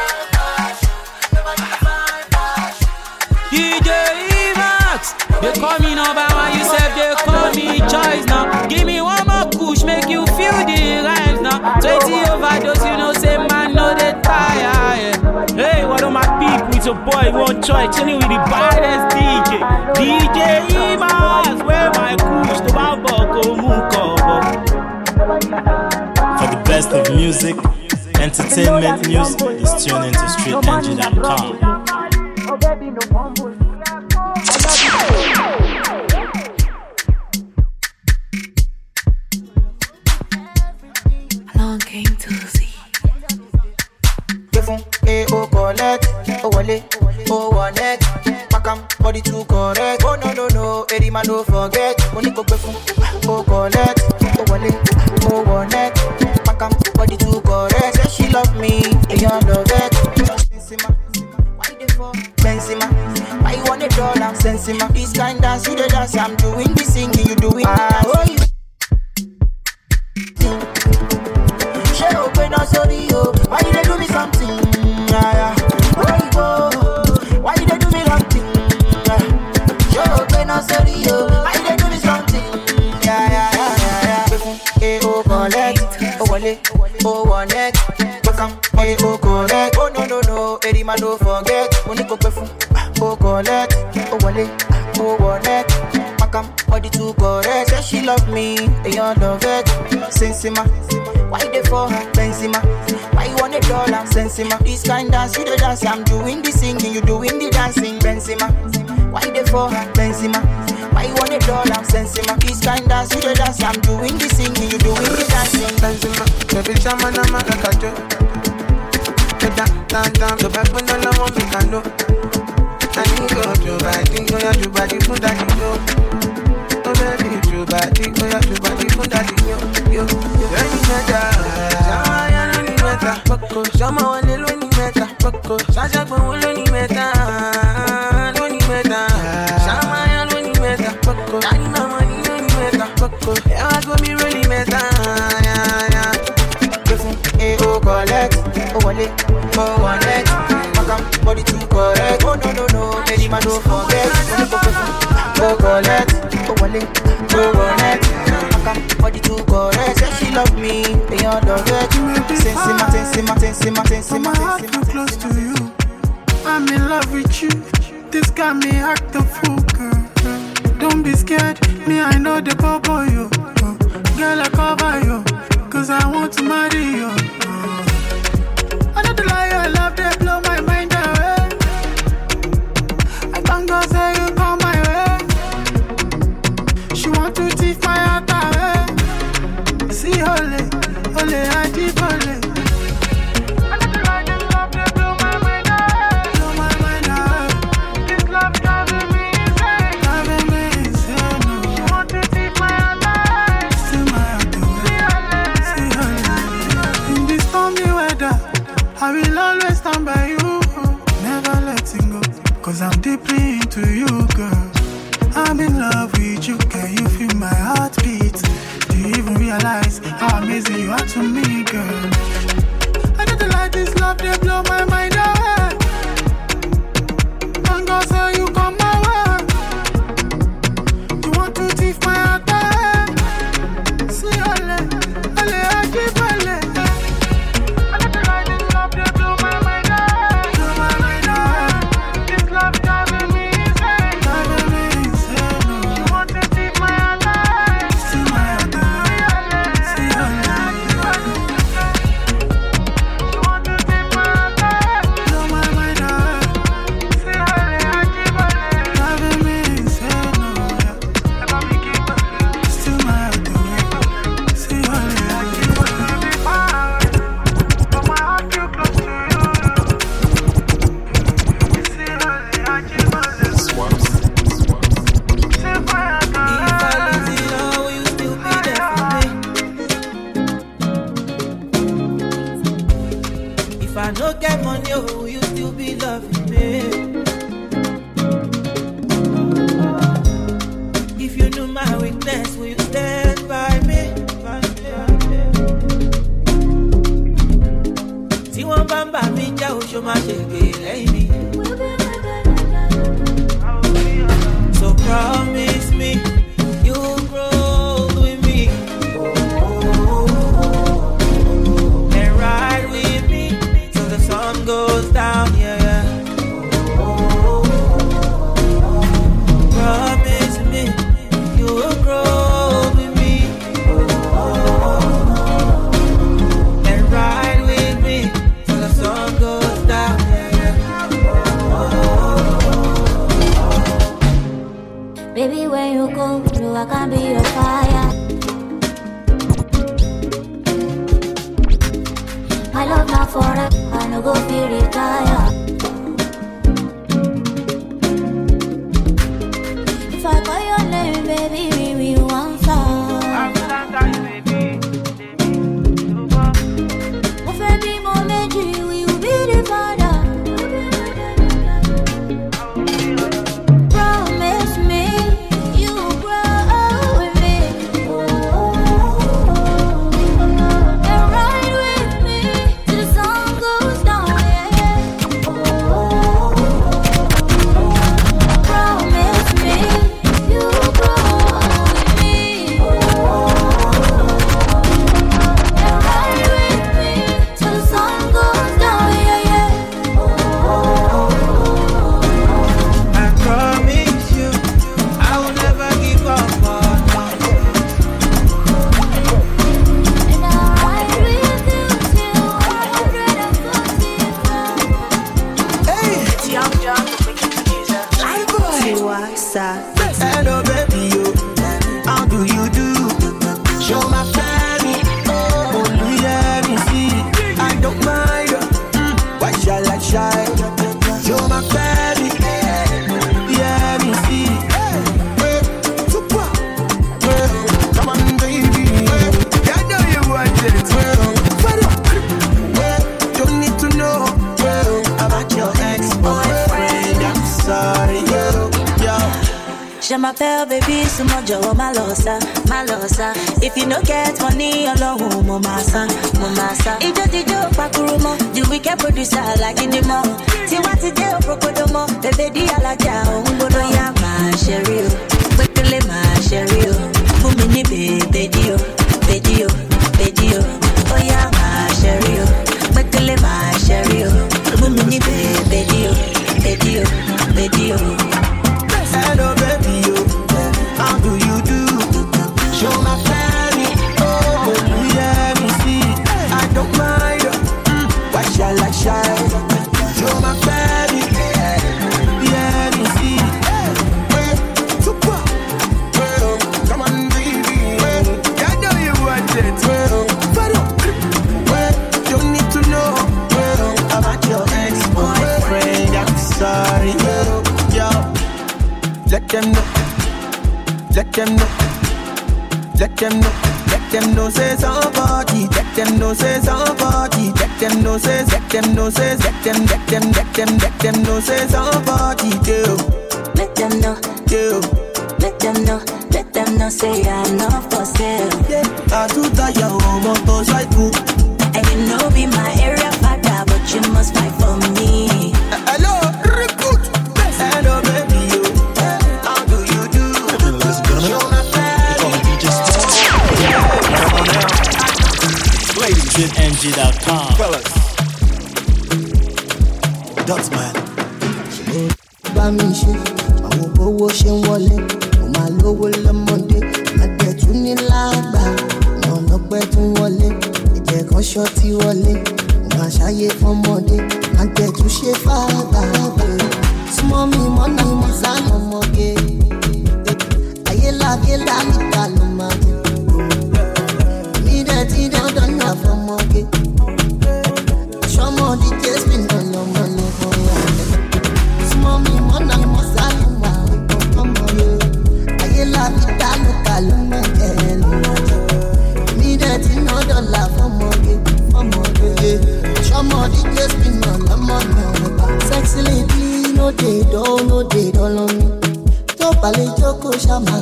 DJ Max, they call me number one, you said they call me choice now. Give me one more push, make you feel the rhymes now. 20 overdose, you know, say man, no they tire, yeah. Hey, what are my people? It's your boy, One Choice, chilling with the baddest DJ Max, where my push, the babo, go move, For the best of music entertainment news is tuned into StreetNG.com. Oh baby, no fumble. Along came Tuesday. Oh collect, oh wale, oh one neck, pakam body too correct. Oh no, Eddie man don't forget. Only go befun, oh collect, oh wale, oh one neck, pakam body too correct. Say she love me, and you love it. Benzema, why they for Benzema? Why you want $1? Benzema, this kind dance you the dance. I'm doing the singing, you doing the dance. Oh, you. She open up sorry yo, why you they do me something? Why you they do me something? She open up sorry yo, why you they do me something? Yeah. Oh collect, oh wale, oh one neck, welcome, oh collect. Oh no, Eddie man don't forget. Only go perfume, oh collect, oh wale, oh one neck. Body too correct, say she love me, and you love it. Sensima, why they for her? Benzema, why you want $1? Sensima, this kind dance you the dance. I'm doing the singing, you doing the dancing. Benzema, why they for her? Benzema, why you want $1? Sensima, this kind dance you the dance. I'm doing the singing, you doing the dancing. Benzema, baby chama na makakajo. Down, the back when I want me can know. I need to go to body, go to body, put that in yo. Oh baby, to body, go to body, put that in yo. Any matter, Shama any matter, Poco, Shama one little matter, Poco, Sasha one any matter, Shama any matter, Poco, Danny mama any matter, Poco, yeah go me really matter, yeah. Oh collect, oh wale, oh one neck, pakam body too correct. Oh no, Eddie man don't forget. Only go perfume, oh collect, oh wale, oh one neck, pakam body too correct. Say she love me, and you love it. Sensima. My heart feel close to you. I'm in love with you. This got me act the fool, girl. Don't be scared, me I know the bubble you. Girl I cover you, 'cause I want to marry you. I know the lie, your love they blow my mind away. I can't go say you come my way. She want to thief my heart away. See ole, I deep ole. I know the lie, your love they blow my mind away. Blow my mind away. This love driving me insane. She want to thief my heart away. See my heart away. See ole. In this stormy weather, I will always stand by you, never letting go, 'cause I'm deeply into you, girl. I'm in love with you, can you feel my heartbeat? Do you even realize how amazing you are to me, girl? I know the light, this love, they blow my mind away. And God say you come my way. You want to thief my heart away. See, ole, I keep ole. So promise me you'll grow with me and ride with me till the sun goes down, yeah. Promise me you'll grow with me and ride with me my pal, baby, so much of my lossa. If you no get money, alone, mama, If just the joke, Pakurumo, the wicked producer, like in the mall. See what the deal, Procodomo, the baby, I like ya, Umboya, my sherry, quickly, my sherry, Mumini, baby, oh yeah, my sherry, quickly, my sherry, Mumini, baby. Hello, baby, how do you do? Show my family, oh, let me see. I don't mind, why shall I shine? Show my family, let me see. Super, well, come on, baby. I know you want it. Well, you need to know about your ex-boyfriend. I'm sorry, yo. Let them know, say somebody. Let them know, say somebody. Let them know, say somebody. Let them know, say I'm not for sale. I do that, yo, motorcycle. And you know be my area father, but you must fight for me. Hello, recruit. Hello, baby, yo. How do you do? Show my StreetNG.com. Fellas. That's man. Bá mi ṣe, àwọn owó ṣe ń wọlé, mo máa lówó lọ́mọdé, àgbẹ̀tún ní lágbà, àwọn ọlọ́pẹ́ tún wọlé, ìjẹ́ kan ṣọ́ọ̀tì wọlé, mo máa ṣàyè fọ́mọdé, àgbẹ̀tún ṣe fàgbà. Súnmọ́ mi mọ́nà mo sánà ọmọge, ayé lágé lálùkà ló máa jẹ. Mi dẹ̀ ti dandan náà fọ́mọge, ṣọmọdé jẹ́ spin ọlọ́mọ ní bóyá. Mommy, mona, mosaluma, come on, aye la vida loca, luma, me that in order la for more, show more the case, be no la money. Sexy lady, no they don't on me. Top ale joko shama,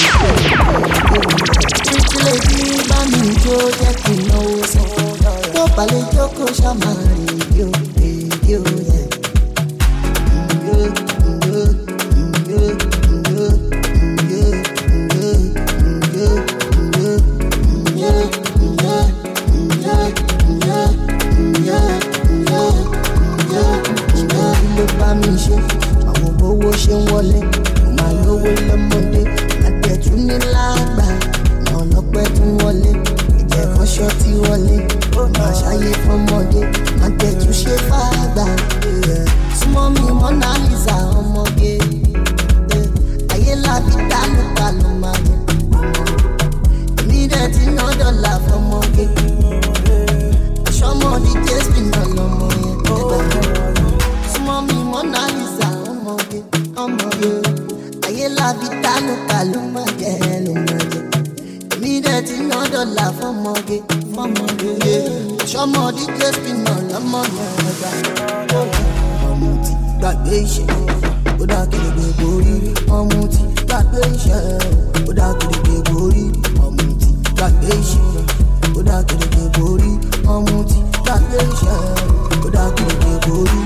pretty lady, bami jo, get to know so. Top ale joko shama, yo, yeah. Àwọn owó ṣe ń wọlé, mo máa lówó lọ́mọdé, àgbẹ̀tún ní lágbà, àwọn ọlọ́pẹ́ tún wọlé, ìjẹ́ kan ṣọ́ọ̀tì wọlé, máa ṣàyè fọ́mọdé, àgbẹ̀tún ṣe fàgbà. Súnmọ́ mi Mona Lisa ọmọge, ayé lábí dálùkà ló máa jẹ. Èmi dẹ̀ ti ná dọ́là fọmọge, ṣọmọdé jésù náà lọmọ yẹn. Súnmọ́ mi Mona Lisa ọmọge, ayé lábí dálùkà ló máa jẹ. Èmi dẹ̀ ti ná dọ́là fọmọge, ṣọmọdé jésù náà lọmọ yẹn. Gbàgbé iṣẹ́, ó dá kéde borí. Ọmọ tí gbàgbé iṣẹ́, ó dá kéde borí. Ọmọ tí gbàgbé iṣẹ́, ó dá kéde borí. Ọmọ tí gbàgbé iṣẹ́, ó dá kéde borí.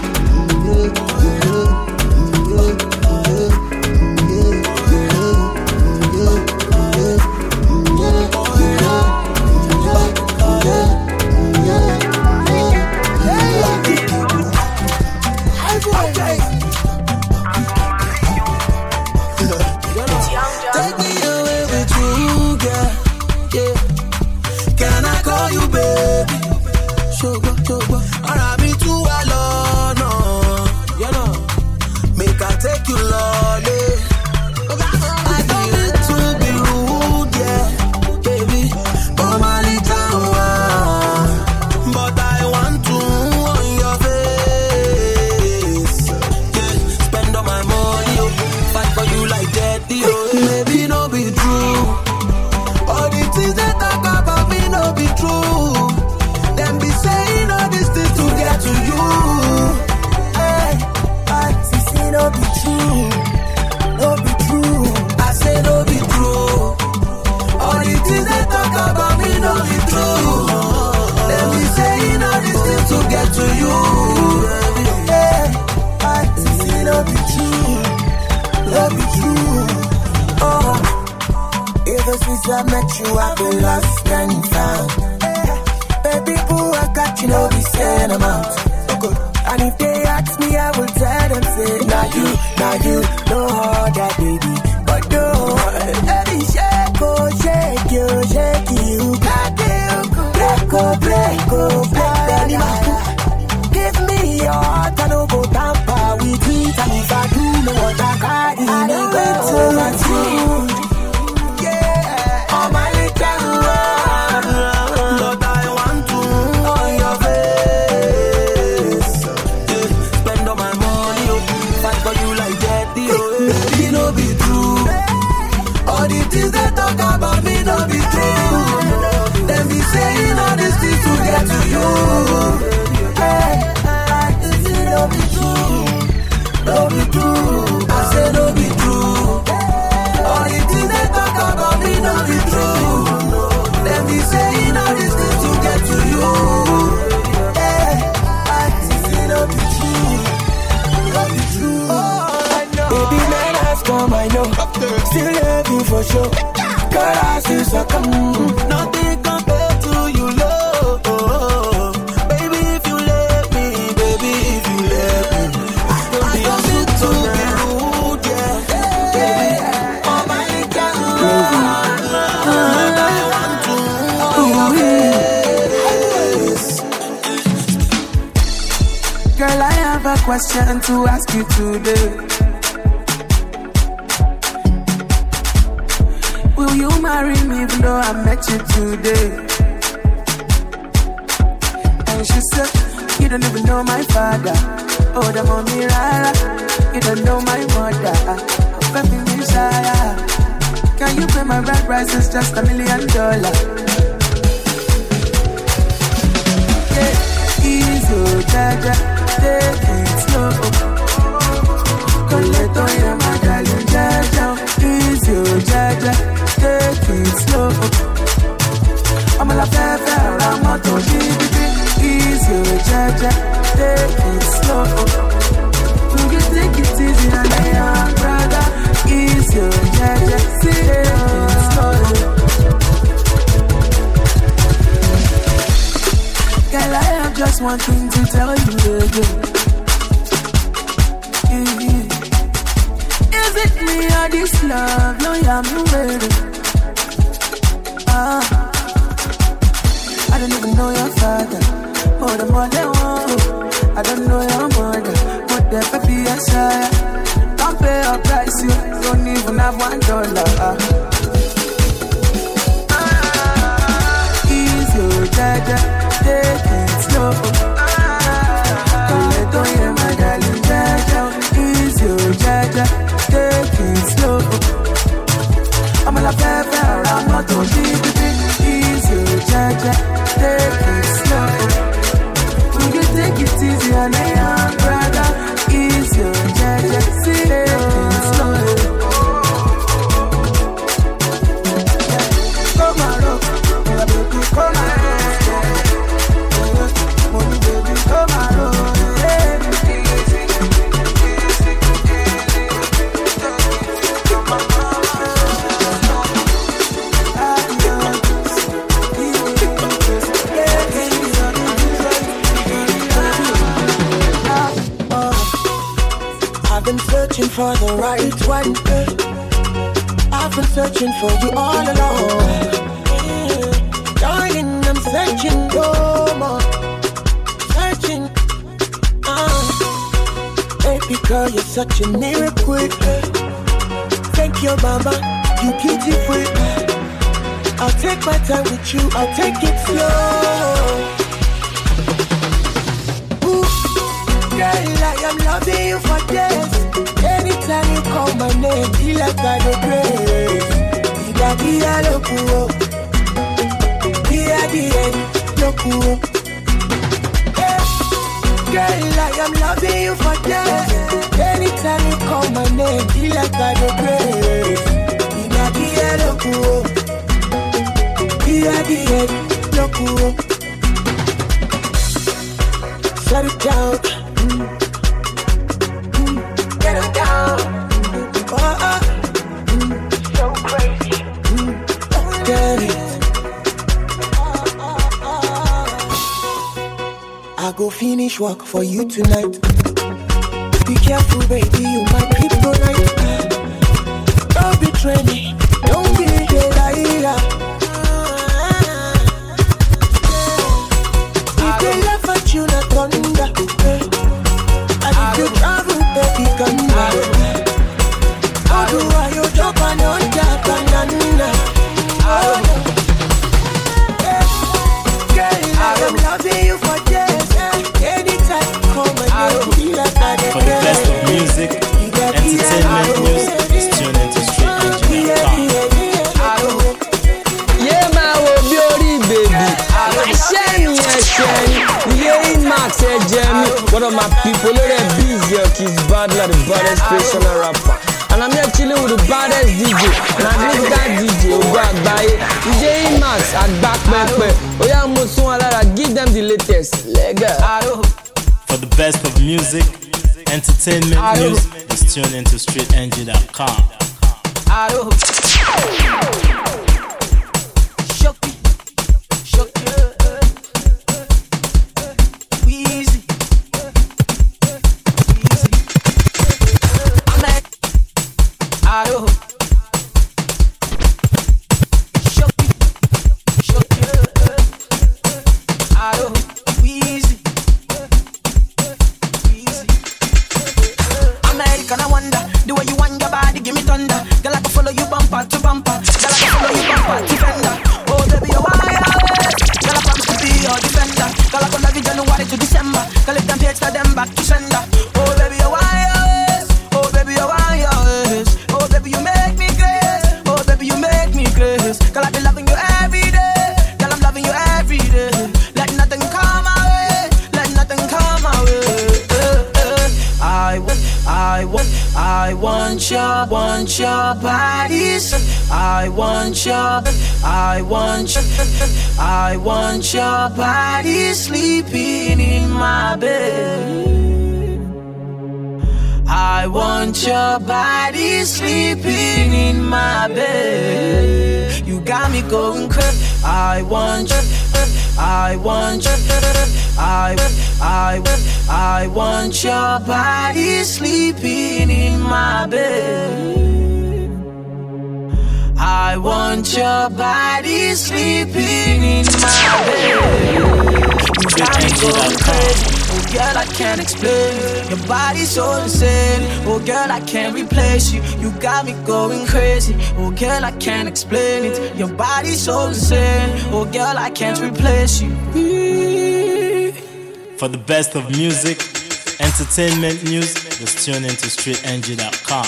Take me away with you, girl. Yeah. Can I call you baby? Sugar. Ara mi too alone, no. You know. Make I take you lolly. I don't need to be rude, yeah, baby. Oh my little one, but I want to on your face. Yeah, spend all my money, fight for you like that, maybe no be true. All the things they talk about me no be true. Them be saying all these things to get since I met you, I've been lost and found. Baby boo, I got you, no be saying I'm out. And if they ask me, I will tell them, say, now you, no other baby. But no, baby, shake, oh, shake you, break, give me your heart, I don't go tamper with it. And if I do know what I got, I don't go to my food. Yeah, all my little one, but I want to on your face. Spend all my money, fight for you like that, baby, no be true. All the things they talk about me, no be true. Them be saying all these things to get to you. Hey, this is no be true. No be true. I say no be true. All the things they talk about me, no be true. Them be saying all these things to get to you. Hey, this is no be true. No be true. Oh, I know. Baby, man has come, I know. Still love you for sure. Girl, I still succumb. Nothing compared to you, love. Baby, if you let me, baby, if you let me, I don't be to be rude, yeah. Baby, all my girl, girl, I have a question to ask you today. Will you marry me even though I met you today? And she said, you don't even know my father. Oh, the mommy rara. You don't know my mother. Baby, Messiah. Can you pay my rent price? It's just $1 million. Yeah, easy, jaja, take it slow. Coleto, yeah, my darling, jaja. Easy, jaja. Take it slow. I'm a la fefe, I'm a to easy, jaja. Take it slow. You take it easy, and I am brother. Easy, jaja. Take it slow. Girl, I have just one thing to tell you again. Is it me or this love? No, I'm waiting. I don't even know your father. Oh, the mother, I don't know your mother. But the baby, yes, don't pay a price, you don't even have $1. Easy, jaja, take it slow. Coleto, yeah, my darling, jaja. Easy, jaja, take it slow. I'm a la fefe, I'm not to be easy, jaja, take it slow. You can take it easy, and I am brother. Easy, jaja, take it slow. Come on, baby, come on. Money, baby, come on. I've been searching for the right one. I've been searching for you all along. Darling, I'm searching no more. Searching. Baby girl, you're such a miracle. Thank you, mama. You beautiful. I'll take my time with you. I'll take it slow. Girl, I am loving you for days. Anytime you call my name, feel like I do grace. Dia lokuo, dia lokuo. Girl, I am loving you for days. Anytime you call my name, feel like I do grace. Dia lokuo, dia lokuo. Shut it down. Get it down. So crazy. go finish work for you tonight. Be careful, baby, you might kryptonite. Don't betray me, don't be a liar. If they laugh at you, not thunder. And if you travel, baby, come back. How do I you jump and on that banana? Oh, girl, I am loving you for days. Anytime you come and you feel like I did. For the best of music, entertainment news, is tuned into StreetEngine.com. Yeah, man, we'll be already, baby. My shiny, yeah, Max, Jeremy. One of my people, they're busy, he's bad like the baddest professional rapper. And I'm here chilling with the baddest DJ. And I think that DJ will go out by it. DJ Max at back, oh yeah, give them the latest. For the best of music, entertainment news, is tuned into StreetEngine.com. I want your body sleeping in my bed. I want your body sleeping in my bed. You got me going crazy. I want your body sleeping in my bed. I want your body sleeping in my bed. You got me going crazy. Oh girl, I can't explain. Your body's so insane. Oh girl, I can't replace you. You got me going crazy. Oh girl, I can't explain it. Your body's so insane. Oh girl, I can't replace you. For the best of music, entertainment news, just tune into StreetEngine.com.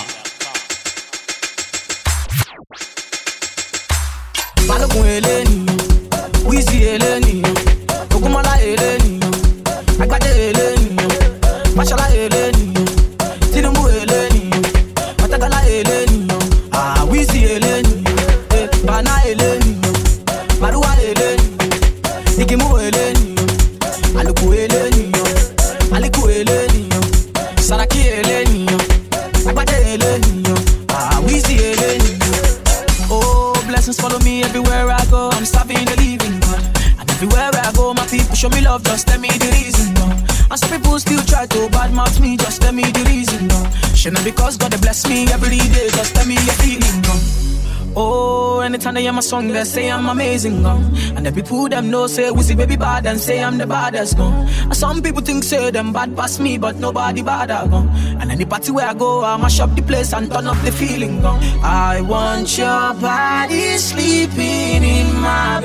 Balogun eleni, Wizzy eleni, Ogunmola eleni, Agbade eleni, Mashola eleni, Tinubu eleni, Matagala eleni, Wizzy eleni, Bana eleni, Maruwa eleni, Ikimu eleni, Aluku eleni, Aliku eleni, Saraki eleni, Agbade eleni, Wizzy eleni. Blessings follow me everywhere I go. I'm serving the living God. And everywhere I go, my people show me love. Just tell me the reason, no. And some people still try to badmouth me. Just tell me the reason, no. Shouldn't because God bless me every day. Just tell me your feeling, no. Oh, anytime they hear my song, they say I'm amazing, no. And the people them know say Wizzy baby bad and say I'm the baddest, no. And some people think say them bad past me, but nobody bad, no. And any party where I go, I mash up the place and turn up the feeling, no. I want your body sleeping in my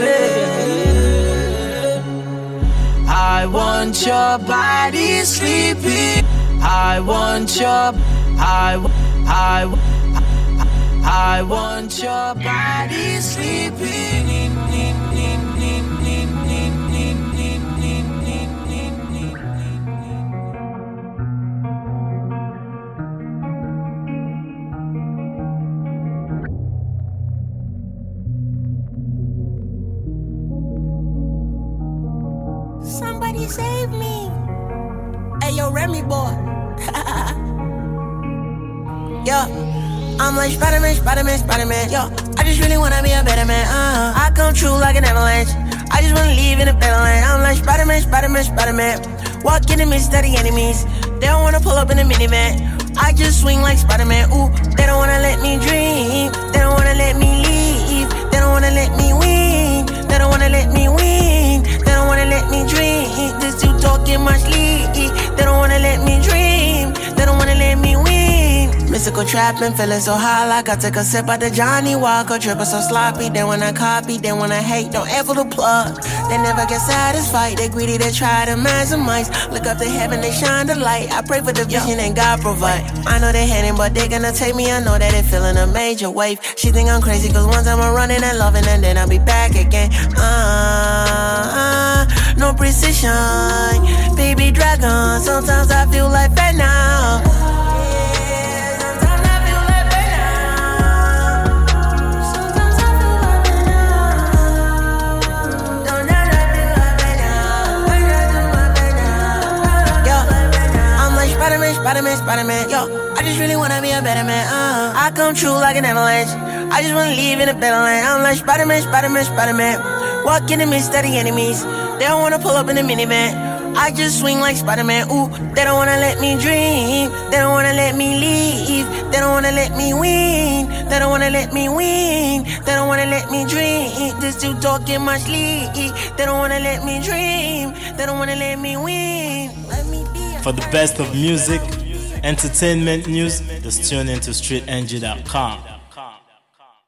bed. I want your body sleeping. I want your body sleeping in. Somebody save me. Hey, yo, Remy boy. Yo, I'm like Spider-Man. Yo, I just really wanna be a better man. I come true like an avalanche. I just wanna leave in a better land. I'm like Spider-Man. Walk in the midst of the enemies. They don't wanna pull up in a minivan. I just swing like Spider-Man. Ooh, they don't wanna let me dream. They don't wanna let me leave. They don't wanna let me win. They don't wanna let me win. They don't wanna let me dream. This you talking my sleep. They don't wanna let me dream. They don't wanna let me win. Mystical trapping, feeling so high like I took a sip of the Johnny Walker. Tripping so sloppy, they wanna copy, they wanna hate, don't ever the plug. They never get satisfied, they greedy, they try to maximize. Look up to heaven, they shine the light. I pray for the vision and God provide. I know they hating, but they gonna take me. I know that they feeling a major wave. She think I'm crazy, cause one time I'm running and loving, and then I'll be back again. No precision, baby dragon. Sometimes I feel like fat now. Spider-Man, yo, I just really wanna be a better man, I come true like an avalanche. I just wanna live in a better land. I'm like Spider-Man. Walk in the midst of the enemies. They don't wanna pull up in a minivan. I just swing like Spider-Man, ooh. They don't wanna let me dream. They don't wanna let me leave. They don't wanna let me win. They don't wanna let me win. They don't wanna let me dream. This dude talk in my sleep. They don't wanna let me dream. They don't wanna let me win. Let me be. For the best of music, entertainment news, just tune into StreetNG.com.